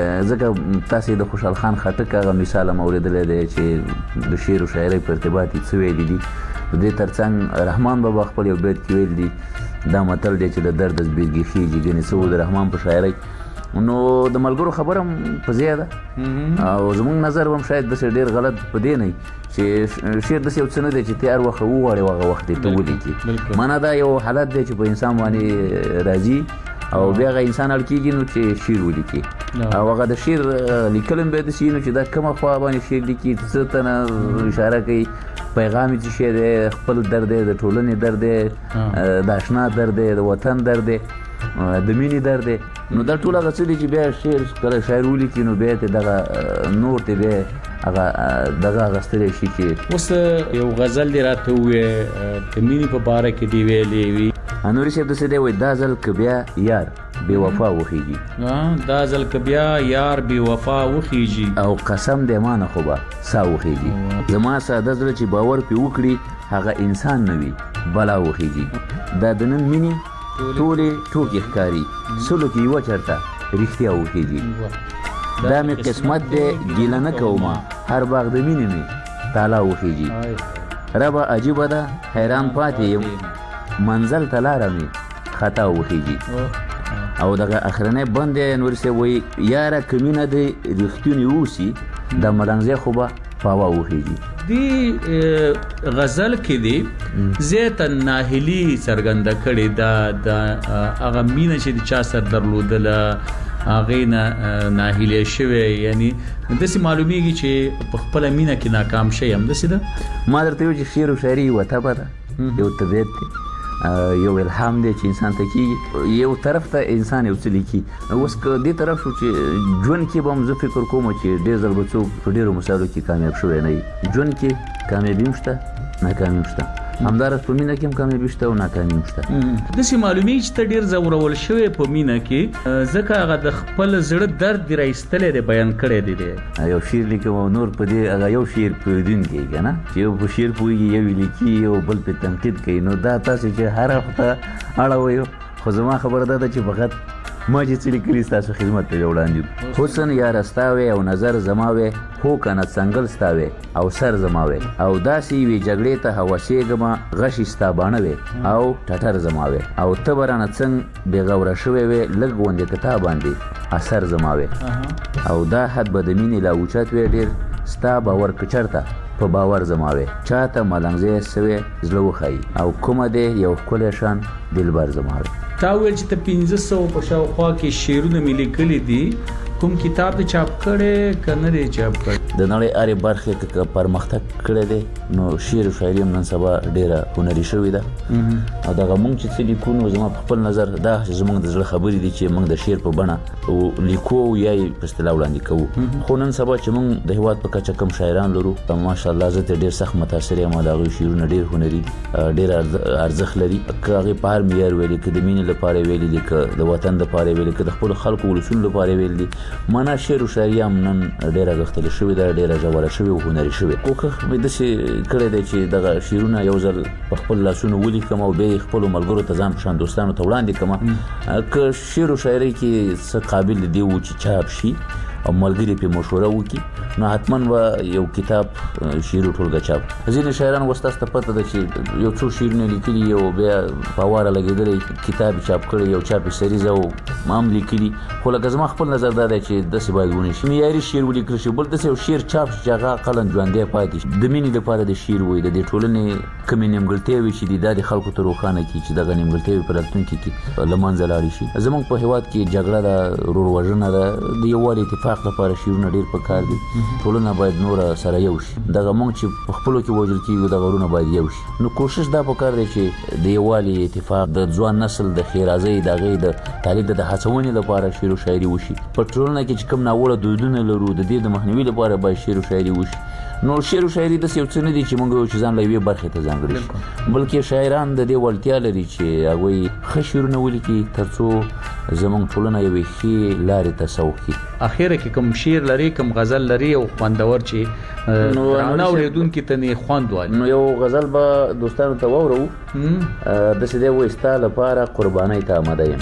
ځکه تاسې د خوشحال خان خټک هغه مثال هم اورېدلی دی چې د شعر او شاعرۍ په ارتباط یې څه ویلي دي. د دې ترڅنګ رحمان بابا خپل یو بیت کې ویل دي دا متل دی چې د درد از بیرګي خېږي، ګنې څه و د رحمان په شاعرۍ. نو د ملګرو خبره هم په ځای ده او زموږ نظر هم شاید داسې ډېر غلط په دې نه چې شعر داسې یو څه نه دی چې ته هر وخت وغواړې هغه وخت یې ته ولیکي. معنا دا یو حالت دی چې په انسان باندې راځي او بیا هغه انسان اړ کېږي نو چې شعر ولیکي او هغه د شعر لیکل هم باید داسې وي نو چې دا کومه خوا باندې شعر لیکي، څه ته نه اشاره کوي، پیغام یې څه شی دی، خپل درد دی، د ټولنې درد دی، د اشنا درد دی، د وطن درد دی، د مینې درد دی. نو دا ټول هغه څه دي چې بیا شعر کله شاعر ولیکي نو بیا ته دغه نور ته بیا هغه دغه اخیستلی شي چې اوس یو غزل دې راته ووایې د مینې په باره کې دې ویلې وي. انوري صاحب داسې دی وایي دا ځل که بیا یار بې وفا وخېږي، دا ځل که بیا یار بې وفا وخېږي او قسم دی ما نه خو به سا وخېږي. زما ساده زړه چې باور پرې وکړي هغه انسان نه وي بلا وخېږي. دا د نن مینې ټولې ټوکې ښکاري، سلو کې یوه چېرته رښتیا وخېږي. دا مې قسمت دی ګیله نه کومه، هر باغ د مینې مې تالا وخېږي. ربه عجیبه ده حیران پاتې یم، منزل ته لاره مې خطا وخېږي. او دغه اخرنی بند دی نوري صاحب وایي یاره که مینه دې رښتونې اوسي د ملنګزی خو به پاوا وخېږي. دی غزل کې دی زیاته ناهیلي څرګنده کړې ده، د هغه مینه چې د چا سره درلودله هغې نه ناهیلی شوی، یعنی داسې معلومیږي چې په خپله مینه کې ناکام شوی همداسې ده. ما درته ویل چې شعر و شاعري یوه طبع ده، یو طبیعت دی، یو الهام دی چې انسان ته کېږي. یو طرف ته انسان یو څه لیکي. اوس که دې طرف شو چې ژوند کې به هم زه فکر کوم چې ډېر ځل به څوک په ډېرو مسایلو کې کامیاب شوی نه وي. ژوند کې کامیابي هم شته، ناکامي هم شته، همداراز په مینه کې هم کامیابي شته او ناکامي هم شته. داسې معلومیږي چې ته ډېر ځورول شوی په مینه کې، ځکه هغه د خپل زړه درد دې راایستلی دی، بیان کړی دی دی. یو شعر لیکم او نور په دې هغه یو شعر پوهېدونکی که نه چې یو په شعر پوهېږي، یو یې لیکي او بل پرې تنقید کوي. نو دا تاسې چې هر وخته اړوئ، خو زما خبره دا ده چې فقط ما چې څه لیکلي ستاسو خدمت ته وړاندې حسن یا رستاوي او نظر زماوي هو کنه څنګل ستاوي او سر زماوي او داسې وی جګړې ته هوسېګما غشي ستابانه وي او ټټر زماوي او تبرانه څنګه بغوره شوی وي لږ غونډه کتاب باندې اثر زماوي او دا حد به د مینې لا اوچت وي ډېر ستا باور کچرته په باور زماوي چاته ملنګزې سوي زړه وخی او کومه دې یو ښکلی شان دلبر زماوي تا ویل چې ته پنځه سوه په شاوخوا کې شعرونه مې لیکلي دي کوم کتاب د چاپ کړی که نه دی چاپ کړی د نړۍ هرې برخې که پرمختګ کړی دی نو شعر و شاعري هم نن سبا ډېره هنري شوې ده او دغه موږ چې څه لیکو نو زما په خپل نظر دا زموږ د زړه خبرې دي چې موږ د شعر په بڼه لیکو یا یې په اصطلاح وړاندې کوو خو نن سبا چې موږ د هېواد په کچه کم شاعران لرو ماشاءالله زه ترې ډېر سخت متاثر یم او د هغوی شعرونه ډېر هنري دي ډېر ارزښت لري که هغې په هر معیار ویلي که د مینې لپاره ویلي دي که د وطن دپاره ویلي که د خپلو خلکو ولسونو لپاره ویلي دي معنا شعر و شاعري هم نن ډېره غښتلې شوې ده ډېره ژوره شوې او هنري شوې کوښښ مې داسې کړی دی چې دغه شعرونه یو ځل په خپل لاسونو ولیکم او بیا یې خپلو ملګرو ته ځان په شان دوستانو ته وړاندې کړم که شعر و شاعري کې څه قابل دی و چې چاپ شي او ملګري پې مشوره وکړي نو حتما به یو کتاب شعري ټولګه چاپ ځینې شاعران اوس تاسو ته پته ده چې یو څو شعرونه لیکلي او بیا په واره لګېدلی کتاب یې چاپ کړی یو چاپ یې سریزه او هم لیکلي خو لکه زما خپل نظر دا دی چې داسې باید ونی شي معیاري شعر ولیکل شي بل داسې یو شعر چاپ شي چې هغه اقلا ژوندی پاتې شي د مینې لپاره د شعر وایي د دې ټولنې کومې نیمګړتیاوې چې دي دا د خلکو ته روښانه کړي چې دغه نیمګړتیاوې په راتلونکي کې له منځه لاړې شي زموږ په هېواد کې جګړه ده ورور وژنه ده د یووالي اتفاق لپاره شعرونه ډېر پکار دي ټولنه باید نوره سره یو شي دغه موږ چې په خپلو کې وژل کېږو دغه ورونه باید یو شي نو کوشش دا پکار دی چې د یووالي اتفاق د ځوان نسل د ښېرازۍ د هغې د تعلیم د هڅونې لپاره شعر و شاعري وشي په ټولنه کې چې کوم ناوړه دودونه لرو د دې د مخنیوي لپاره باید شعر و شاعري وشي نو شعر و شاعري داسې یو څه نه دي چې موږ وایو چې ځان له یوې برخې ته ځانګړي شي بلکې شاعران د دې وړتیا لري چې هغوی ښه شعرونه ولیکي تر څو زموږ ټولنه یوې ښې لارې ته سوق کړي اخیره کې کوم شعر لري کوم غزل لري او خوندور چې درانه اورېدونکي ته یې خوند وایي نو یو غزل به دوستانو ته واورو داسې دی وایي ستا لپاره قربانۍ ته آمده یم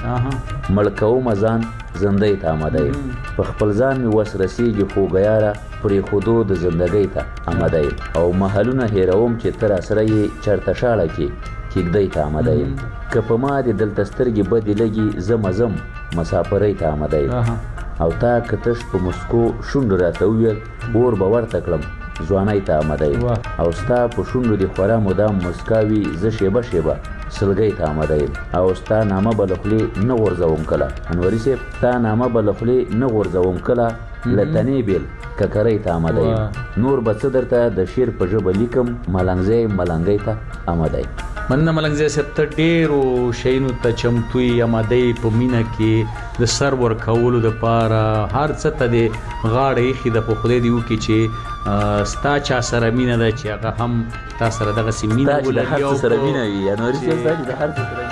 مړ کومه ځان زندۍ ته آمده یم په خپل ځان مې وس رسېږي خوږه یاره پرېښودو د زندګۍ ته آمده یم او محلونه هېروم چې ته راسره یې چېرته شاړه کې کېږدۍ ته آمده یم که په ما دې دلته سترګې بدې لګي زه مزم مسافرۍ ته آمده یم او تا که تش په مسکو شونډو راته وویل اور به ورته کړم ځوانۍ ته آمده یم او ستا په شونډو دې خورا مدام مسکا وي زه شیبه شیبه سلګۍ ته آمده یم او ستا نامه به له خولې نه غورځوم کله انوري صاحب ستا نامه به له خولې نه غورځوم کله له تنې بېل ککرۍ ته آمده یم نور به څه درته د شعر په ژبه لیکم ملنګزی ملنګۍ ته آمده یم مننه ملنګزی صاحب ته ډېرو شیانو ته چمتو یې آماده یې په مینه کې د سر ورکولو دپاره هر څه ته دې غاړه ایښې ده په خدای دې وکړي چې ستا چا سره مینه ده چې هغه هم تا سره دغسې مینه ولري ستا چې د هر څه سره مینه وي انوري صاحب ستا چې د هر څه سره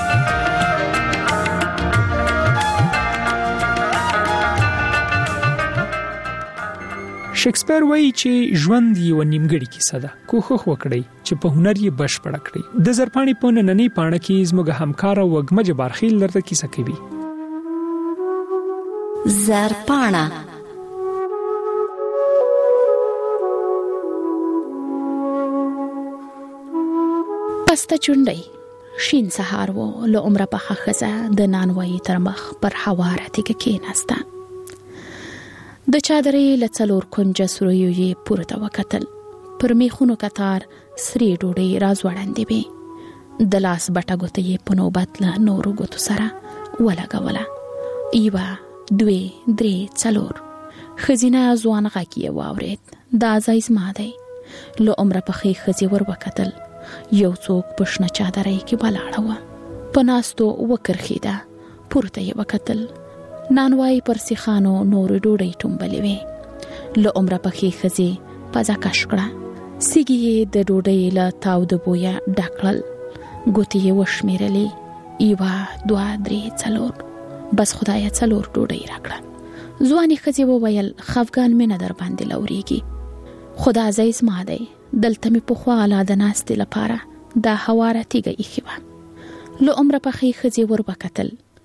شکسپیر وایي چې ژوند یو نیمګړې کیسه ده کوښښ وکړئ چې په هنر یې بشپړه کړئ د زرپاڼې په نننۍ پاڼه کې زموږ همکاره وږمه جبارخیل درته کیسه کوي زرپاڼه پسته چونډۍ شین سهار و له عمره پخه ښځه د نانوایي تر مخ پر هواره تیږه کېناسته د چادرې له څلور کنجه سوریو یې پورته وکتل پر میخونو کتار سرې ډوډۍ راځوړندې وې د لاس بټه ګوته یې په نوبت له نورو ګوتو سره ولګوله یوه دوې درې څلور ښځینه ځوان غږ یې واورېد دا ځای زما دی له عمره پخې ښځې ور وکتل یو څوک په شنه چادرۍ کې ولاړه وه په ناستو وکرښېده پورته یې وکتل نانوای پر سیخانو نورو ډوډۍ ټومبلې وې له عمره پخې ښځې پزه کش کړه سیږي یې د ډوډۍ له تاوده بویه ډک کړل ګوتې یې وشمېرلې یوه دوه درې څلور بس خدایه څلور ډوډۍ راکړه ځوانې ښځې وویل خفګان مې نه در باندې لورېږي خو دا ځای زما دی دلته مې پخوا لا د ناستې لپاره دا هواره تیږه ایښې وه له عمره پخې ښځې ور وکتل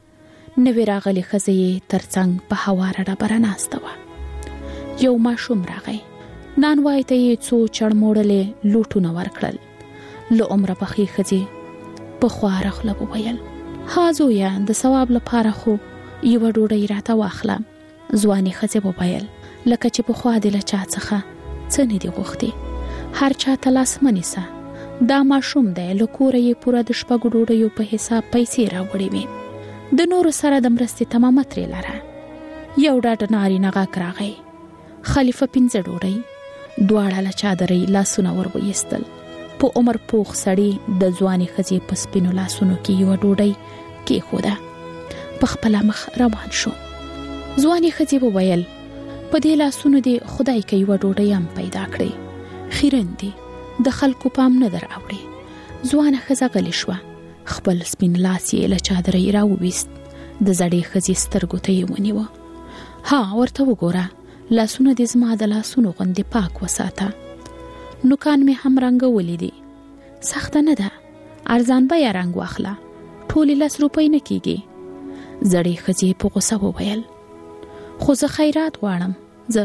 نوې راغلي ښځې ترڅنګ په هواره ډبره ناسته وه. یو ماشوم راغی. نانوای ته یې څو چړموړلې لوټونه ورکړل. له عمره پخې ښځې په خواره خوله وویل: ها زویه، د ثواب لپاره خو یوه ډوډۍ راته واخله. ځوانې ښځې وویل: لکه چې پخوا دې له چا څخه څه نه دي غوښتي، هر چا ته لاس مه نیسه. دا ماشوم دی، له کوره یې پوره د شپږو ډوډیو په حساب پیسې راوړې وې. د نورو سره د مرستې تمامه ترې لره. یو ډاډ نارینه غږ راغی: خلیفه پنځه ډوډۍ. دواړه له چادرۍ لاسونه ور وایستل. په عمر پوخ سړي د ځوانې ښځې په سپینو لاسونو کې یوه ډوډۍ کېښوده. په خپله مخ روان شو. ځوانې ښځې وویل: په دې لاسونو دې خدای که یوه ډوډۍ هم پیدا کړې. خیرن دي، د خلکو پام نه در اوړي. ځوانه ښځه غلې شوه. خپل سپین لاس یې له چادرۍ راوویست. د زړې ښځې سترګو ته یې ونیوه. ها، ورته وګوره، لاسونه دې زما د لاسونو غوندې پاک وساته. نوکان مې هم رنګولي دي. سخته نه ده، ارزان بیه رنګ واخله، ټولې لس روپۍ نه کېږي. زړې ښځې په غوسه وویل: خو زه خیرات غواړم، زه.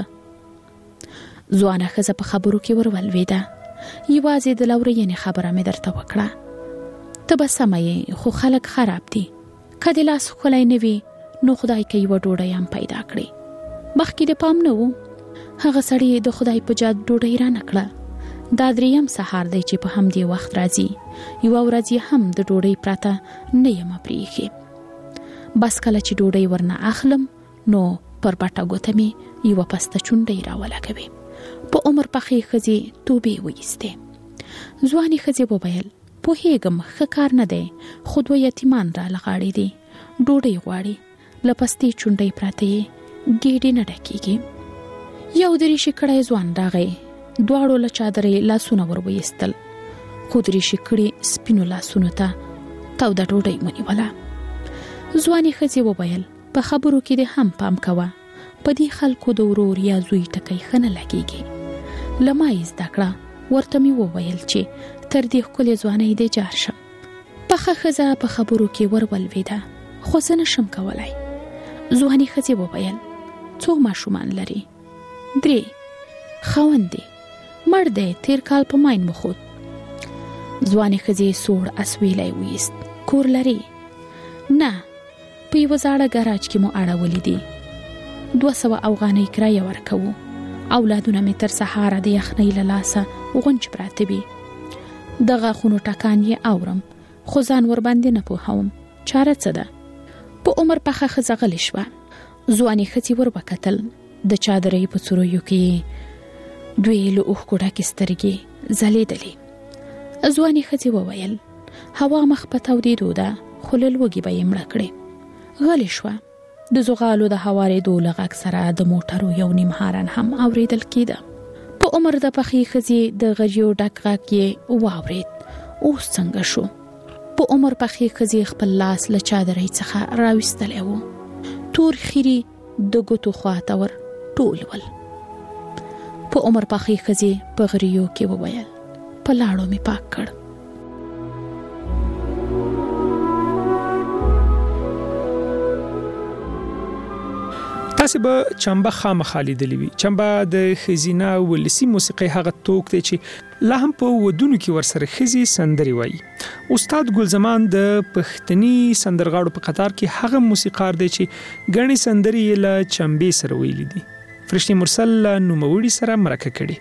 ځوانه ښځه په خبرو کې ورولوېده: یوازې د لورینې خبره مې درته وکړه. ته به سمه یې، خو خلک خراب دي. که د لاس ښکلی نه وي، نو خدای که یوه ډوډۍ هم پیدا کړي. مخکې د پام نه و. هغه سړی د خدای په جاد ډوډۍ را نه کړه. دا دریم سهار دی چې په همدې وخت راځي. یوه ورځ یې هم د ډوډۍ پرته نه یمه پرېښې. بس کله چې ډوډۍ ورنه اخلم، نو پر پټه ګوته مې یوه پسته چونډۍ راولګوي. په عمر پخې ښځې توبې وایستې. ځوانې ښځې وویل: پوهېږم، ښه کار نه دی، خو دوه یتیمان را لغاړې دي، ډوډۍ غواړي. له پستې چونډۍ پرته یې ګېډې نه ډکېږي. یو دریشي کړی ځوان راغی. دواړو له چادرۍ لاسونه ور وایستل، خو دریشي کړي سپینو لاسونو ته توده ډوډۍ ونیوله. ځوانې ښځې وویل: په خبرو کې دې هم پام کوه، په دې خلکو د ورور یا زوی ټکی ښه نه لګېږي. له ما یې زده کړه. ورته مې وویل چې تر دې ښکلې ځوانۍ دې جار شم. پخه ښځه په خبرو کې ورولوېده، خو زه نشم کولی. ځوانې ښځې وویل: څو ماشومان لري؟ درې. خاوند دی مړ دی، تیر کال په ماین مخود. ځوانې ښځې سوړ اسویلی ویست. کور لري؟ نه، په یوه زاړه ګراج کې مو اړولي دي. دوه سوه افغانۍ کرایه ورکوو. اولادونه مې تر سهاره د یخنۍ له لاسه غونج پراته وي. د غاښونو ټکان یې اورم، خو ځان ورباندې نه پوهوم. چاره څه ده؟ په عمر پخه ښځه غلې شوه. ځوانې ښځې ور وکتل. د چادرۍ په څوریو کې دوی له اوښکو ډکې سترګې ځلېدلې. ځوانې ښځې وویل: هوا مخ په تودېدو ده، خو له لوږې به یې مړه کړې. غلې شوه. د زغالو د هوارېدو له غږ سره د موټرو یو نیم هارن هم اورېدل کېده. په عمر د پخې ښځې د غریو ډک غږ یې واورېد. اوس څنګه شو؟ په عمر پخې ښځې خپل لاس له چادرۍ څخه راویستلی و. تور خیري د ګوتو خواته ور ټول ول. په عمر پخې ښځې په غریو کې وویل: په لاړو مې پاک کړ. تاسو به چمبه خامخا لیدلې وي. چمبه د ښځینه ولسي موسیقۍ هغه توک دی چې لا هم په ودونو کې ورسره ښځې سندرې وایي. استاد ګلزمان د پښتني سندرغاړو په قطار کې هغه موسیقار دی چې ګڼې سندرې یې له چمبې سره ویلي دي. فرشتي مرسل نوموړي سره مرکه کړي.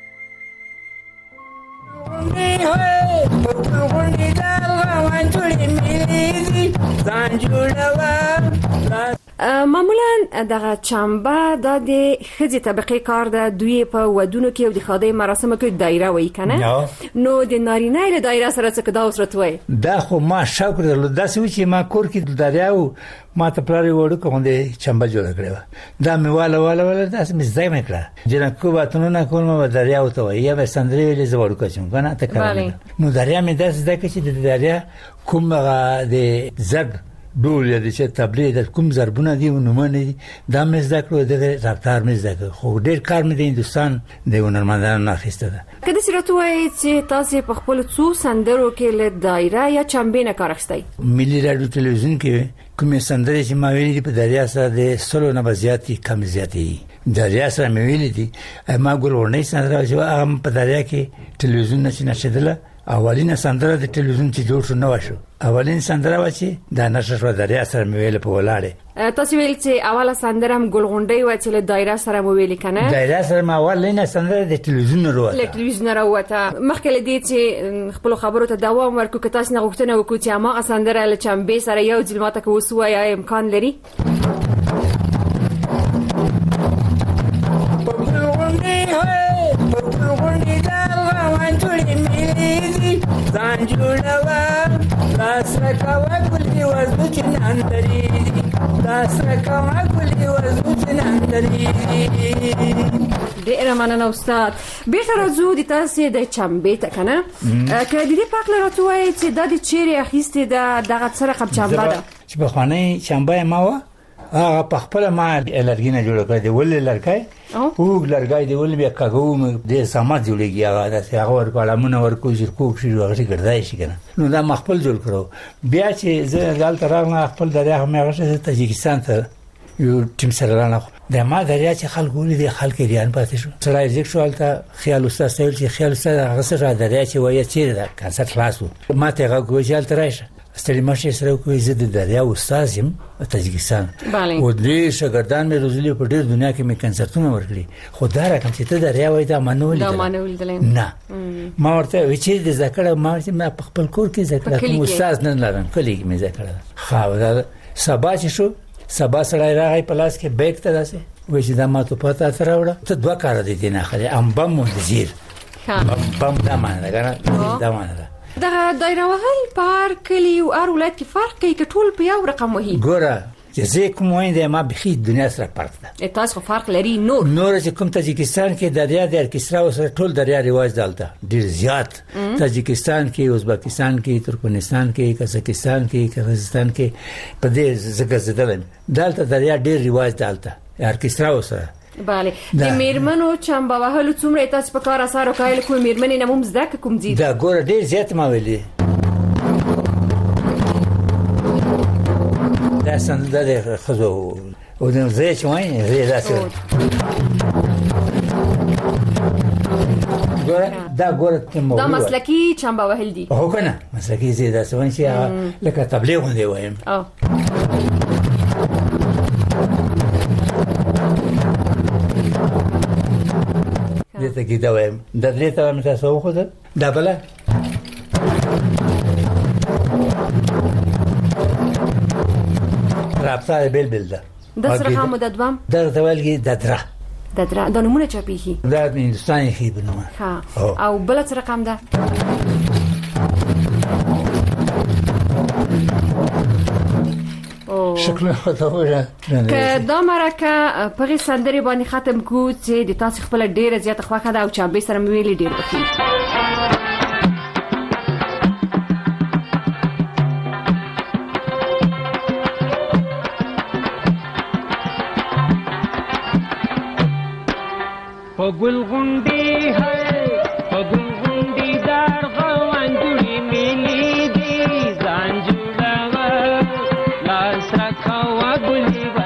معمولا دغه چمبه د ښځې طبقه کار ده. دوی په ودونو کې او د ښادۍ مراسمو کې دایره وایي کنه. نو د نارینه له دایره سره څه کدا وسرت وای؟ دا خو ما شوق درلود. دا څه چې ما کور کې د دریاو ما ته پلاري وړو کوم د چمبه جوړ کړو. دا مې والا والا والا دا مې ځای مې کړه. جنا کو باتونه نه کوم ما دریاو ته وای یا به سندري ویلې زوړ کوم کنه ته کړم. نو دریا مې داس ځکه چې د دریا کومه د زب ډول یا د چې تبلیغ د کوم ضربونه دي نومونه دي دا مې زده کړو د رفتار مې زده کړو خو ډېر کار مې د هندستان د هنرمندانو نه اخیسته ده. کله چې راته وایي چې تاسو په خپل څو سندرو کې له دایره یا چمبې نه کار اخیستی؟ ملي رادیو تلویزیون کې کومې سندرې چې ما ویلې دي په دریا سره د سلو نه زیاتې کم زیاتې دریا سره مې ویلې دي. ما ګورورنۍ سندره چې هغه په دریا کې تلویزیون نه چې نشیدله اولینه سندره د تلویزیون چې جوړ شو نو شو اولین سندره و چې دا نشه شو دریا سره مې ویل په ولاړې. تاسو ویل چې اوله سندره هم ګلغونډۍ و چې له دایره سره مو ویل کنه دایره سره ما اولینه سندره د تلویزیون وروته له تلویزیون وروته مخکې لدی چې خپل خبرو ته دوام ورکو که تاسو نه غوښتنه وکړو چې ما سندره له چمبې سره یو ځل ماته کوسو یا امکان لري؟ ځان جوړوا لاس راکوا ګلي وزو چې نندري لاس راکوا ګلي وزو چې نندري. ډېر مننه استاد. بیرته راځو د تاسو د چمبې ته کنه که د دې په اړه راته وایي چې دا د چیرې اخیستې ده دغه څه رقم چمبه ده؟ چې په خوانۍ چمبه ما و هغه په خپل ما لرګینه جوړ کړی دی ولې لرګای او لرګای دی ولې بیا کاغو د سمات جوړیږي هغه د هغه ورکو علمونه ورکو چې کوک شي هغه ګرځای شي کنه نو دا مخبل جوړ کړو. بیا چې زه غال ترغه خپل دریا هم هغه تاجکستان ته یو ټیم سره رانه د ما دریا چې خلکو لري خلک ریان پاتې شو سره یې ځکه ته خیال استاد سویل چې خیال استاد هغه سره دریا چې وایي چې دا کانسر خلاصو ما ته هغه ګوجال ترایشه ستړي مشه سره کوی زه د دریا استاد یم تاجکستان او دې شاګردان مې روزلي په ډېر دنیا کې مې کنسرتونه ورکړي خو دا رقم چې ته دریا وای دا منول دا منول دي نه ما ورته وی چې د ذکر ما په خپل کور کې ذکر کوم استاد نه لرم کلی کې مې ذکر خو دا سبا چې شو سبا سره راغی پلاس کې بیگ ته داسه وې چې دا ما ته پتا سره وړه ته دوه کار دي نه خلې ام بم مدیر بم دا معنی دا دا معنی دا دایره وهل پار کلی او ار ولایت کې فرق کوي که ټول په یو رقم وهي؟ ګوره چې زه کوم وایي د ما بخي دنیا سره فرق ده. تاسو فرق لري نور نور چې کوم تاجکستان کې دریا د ارکسترا سره ټول دریا رواج دالته ډیر زیات تاجکستان کې ازبکستان کې ترکمنستان کې قزاقستان کې قزاقستان کې په دې زګر زدل دالته دریا ډیر رواج دالته ارکسترا سره. bale د میرمنو چمبا وهلو څومره تاسو په کار اثر وکایل کوم میرمنې نه موږ زده کوم دي دا ګوره ډیر زیات ما ویلي دا څنګه د خزو او د زه چې وای زه داسې ګوره دا ګوره کوم دا مسلکی چمبا وهل دي هو کنه مسلکی زه داسې وای چې لکه تبلیغ دی وایم او دته کې دا وایم د دې ته مې تاسو خو دا بل رابطه بل بل ده د سره هم د دوام در دولګي د درا د درا د نمونه چپیږي دا د هندستاني خي بنومه ها او بل څه رقم ده شکل خطاوره که دا مرکه په سندري باندې ختم کو چې د تاسو خپل ډیره زیاته خوخه ده او چا به سره ویلي ډیر بخي پګل غونډي ہے پګل غونډي دار غوان جوړي ملي دي ځان جوړاوه لاس راکوا ګلي